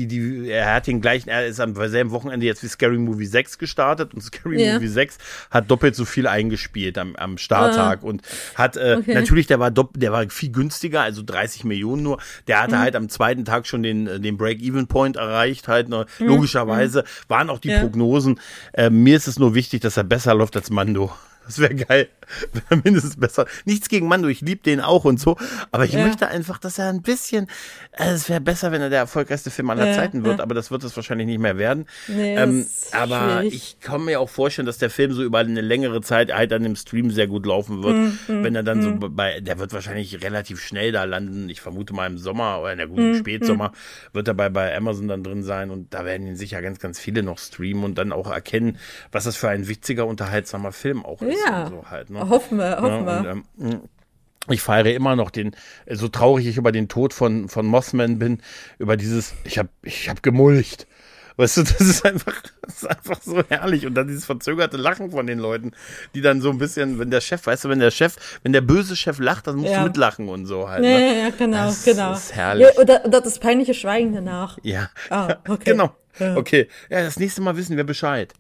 er ist am selben Wochenende jetzt wie Scary Movie 6 gestartet und Scary Movie 6 hat doppelt so viel eingespielt am Starttag und hat, natürlich, der war viel günstiger, also 30 Millionen nur, der hatte halt am zweiten Tag schon den Break-Even-Point erreicht, halt, logischerweise waren auch die Prognosen, mir ist es nur wichtig, dass er besser läuft als Mando. Das wäre geil. Wäre mindestens besser. Nichts gegen Mando, ich liebe den auch und so. Aber ich möchte einfach, dass er ein bisschen, es wäre besser, wenn er der erfolgreichste Film aller Zeiten wird, aber das wird es wahrscheinlich nicht mehr werden. Nee, aber ich kann mir auch vorstellen, dass der Film so über eine längere Zeit halt an dem Stream sehr gut laufen wird. Wenn er dann so der wird wahrscheinlich relativ schnell da landen. Ich vermute mal im Sommer oder in der guten Spätsommer wird er bei Amazon dann drin sein und da werden ihn sicher ganz, ganz viele noch streamen und dann auch erkennen, was das für ein witziger, unterhaltsamer Film auch ist. Ja, und so halt, ne? hoffen wir. Und, ich feiere immer noch so traurig ich über den Tod von Mothman bin, über dieses, ich hab gemulcht. Weißt du, das ist einfach so herrlich. Und dann dieses verzögerte Lachen von den Leuten, die dann so ein bisschen, wenn der böse Chef lacht, dann musst du mitlachen und so halt. Ne? Ja, genau. Das ist herrlich. Ja, oder das peinliche Schweigen danach. Ja, okay. Genau. Ja. Okay, ja, das nächste Mal wissen wir Bescheid.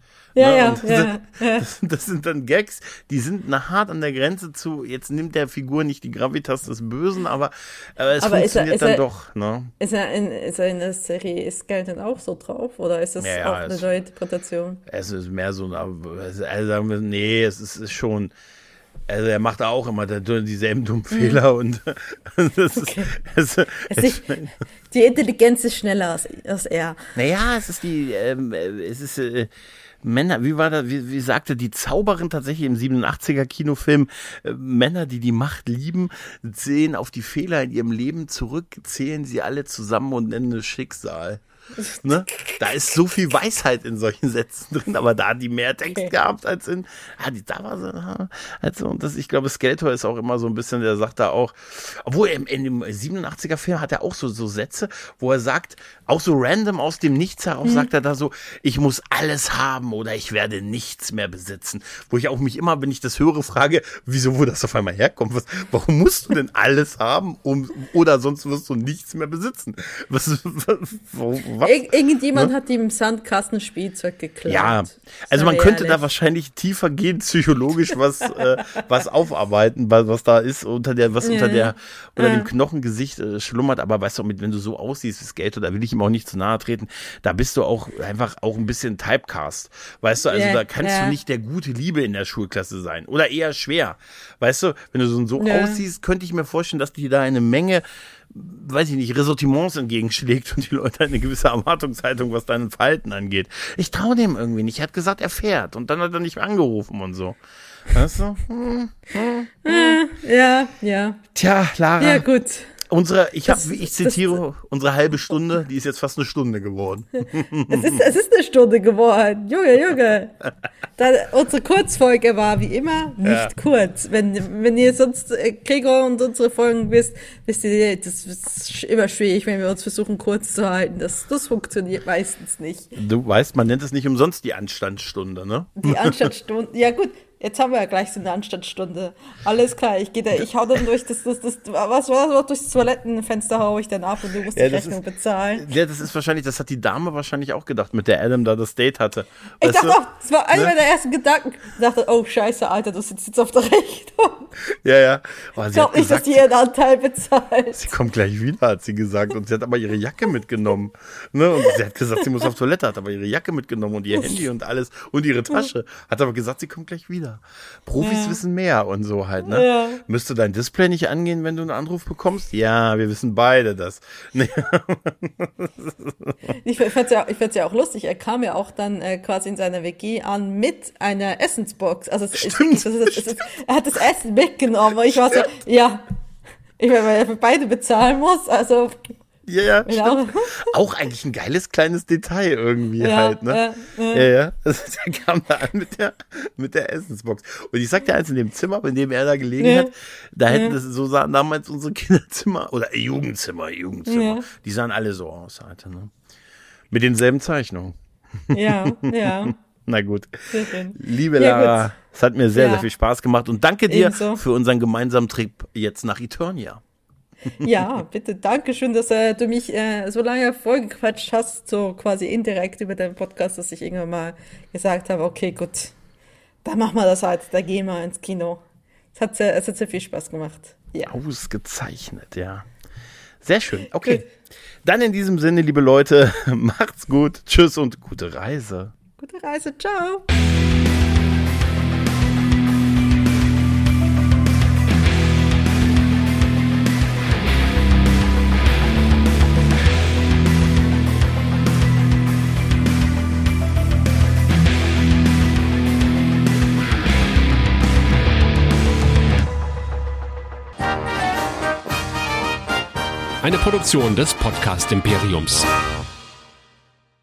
Das sind dann Gags, die sind hart an der Grenze zu, jetzt nimmt der Figur nicht die Gravitas des Bösen, aber es funktioniert dann doch. Ne? Ist er in der Serie Skeleton auch so drauf? Oder ist das auch eine neue Interpretation? Es ist mehr so, nee, es ist schon, also er macht auch immer dieselben dummen Fehler und das ist, die Intelligenz ist schneller als er. Naja, es ist Männer, wie war das, wie sagte die Zauberin tatsächlich im 87er Kinofilm, Männer, die die Macht lieben, sehen auf die Fehler in ihrem Leben zurück, zählen sie alle zusammen und nennen es Schicksal. Ne? Da ist so viel Weisheit in solchen Sätzen drin, aber da hat die mehr Text gehabt als da war so, also, und ich glaube, Skeletor ist auch immer so ein bisschen, der sagt da auch, obwohl in dem 87er Film hat er auch so Sätze, wo er sagt, auch so random aus dem Nichts heraus sagt er da so, ich muss alles haben oder ich werde nichts mehr besitzen, wo ich auch mich immer, wenn ich das höre, frage, wo das auf einmal herkommt, warum musst du denn alles haben, oder sonst wirst du nichts mehr besitzen? was? Irgendjemand hat ihm Sandkastenspielzeug geklaut. Ja, also man könnte da wahrscheinlich tiefer gehen, psychologisch was aufarbeiten, was da ist, unter dem Knochengesicht schlummert. Aber weißt du, wenn du so aussiehst wie Skater, da will ich ihm auch nicht zu nahe treten, da bist du auch einfach auch ein bisschen Typecast. Weißt du, also da kannst du nicht der gute Liebe in der Schulklasse sein. Oder eher schwer. Weißt du, wenn du so aussiehst, könnte ich mir vorstellen, dass die da eine Menge, weiß ich nicht, Ressortiments entgegenschlägt und die Leute eine gewisse Erwartungshaltung, was dein Verhalten angeht. Ich traue dem irgendwie nicht. Er hat gesagt, er fährt und dann hat er nicht mehr angerufen und so. Weißt du? Ja. Tja, Lara. Ja, gut. Ich zitiere, unsere halbe Stunde, die ist jetzt fast eine Stunde geworden. Es ist eine Stunde geworden. Junge. Unsere Kurzfolge war wie immer nicht kurz. Wenn ihr sonst Gregor und unsere Folgen wisst ihr, das ist immer schwierig, wenn wir uns versuchen kurz zu halten. Das funktioniert meistens nicht. Du weißt, man nennt es nicht umsonst die Anstandsstunde, ne? Die Anstandsstunde, ja gut. Jetzt haben wir ja gleich so eine Anstandsstunde. Alles klar, ich hau dann durch das durchs Toilettenfenster hau ich dann ab und du musst die Rechnung bezahlen. Ja, das hat die Dame wahrscheinlich auch gedacht, mit der Adam da das Date hatte. Ich dachte auch, das war einer meiner ersten Gedanken. Ich dachte, oh scheiße, Alter, du sitzt jetzt auf der Rechnung. Ja. Oh, ich glaube nicht, dass die ihren Anteil bezahlt. Sie kommt gleich wieder, hat sie gesagt. Und sie hat aber ihre Jacke mitgenommen. Ne? Und sie hat gesagt, sie muss auf Toilette, hat aber ihre Jacke mitgenommen und ihr Handy und alles und ihre Tasche. Hat aber gesagt, sie kommt gleich wieder. Profis wissen mehr und so halt, ne? Ja. Müsste dein Display nicht angehen, wenn du einen Anruf bekommst? Ja, wir wissen beide das. Nee. Ich fand's ja auch lustig. Er kam ja auch dann quasi in seiner WG an mit einer Essensbox. Also er hat das Essen mitgenommen. Und ich war so, ja, weil er für beide bezahlen muss, also... Ja, stimmt. Auch eigentlich ein geiles kleines Detail irgendwie halt, ne? Ja. Also, der kam da an mit der Essensbox. Und ich sag dir eins, in dem Zimmer, in dem er da gelegen hat, da hätten das, so sahen damals unsere Kinderzimmer oder Jugendzimmer. Ja. Die sahen alle so aus, Alter, ne? Mit denselben Zeichnungen. Ja. Na gut. Liebe Lara, es hat mir sehr, sehr viel Spaß gemacht und danke dir für unseren gemeinsamen Trip jetzt nach Eternia. Ja, bitte, danke schön, dass du mich so lange vollgequatscht hast, so quasi indirekt über deinen Podcast, dass ich irgendwann mal gesagt habe, okay, gut, dann machen wir das halt, da gehen wir ins Kino. Es hat sehr viel Spaß gemacht. Ja. Ausgezeichnet, ja. Sehr schön, okay. Gut. Dann in diesem Sinne, liebe Leute, macht's gut, tschüss und gute Reise. Gute Reise, ciao. Eine Produktion des Podcast Imperiums.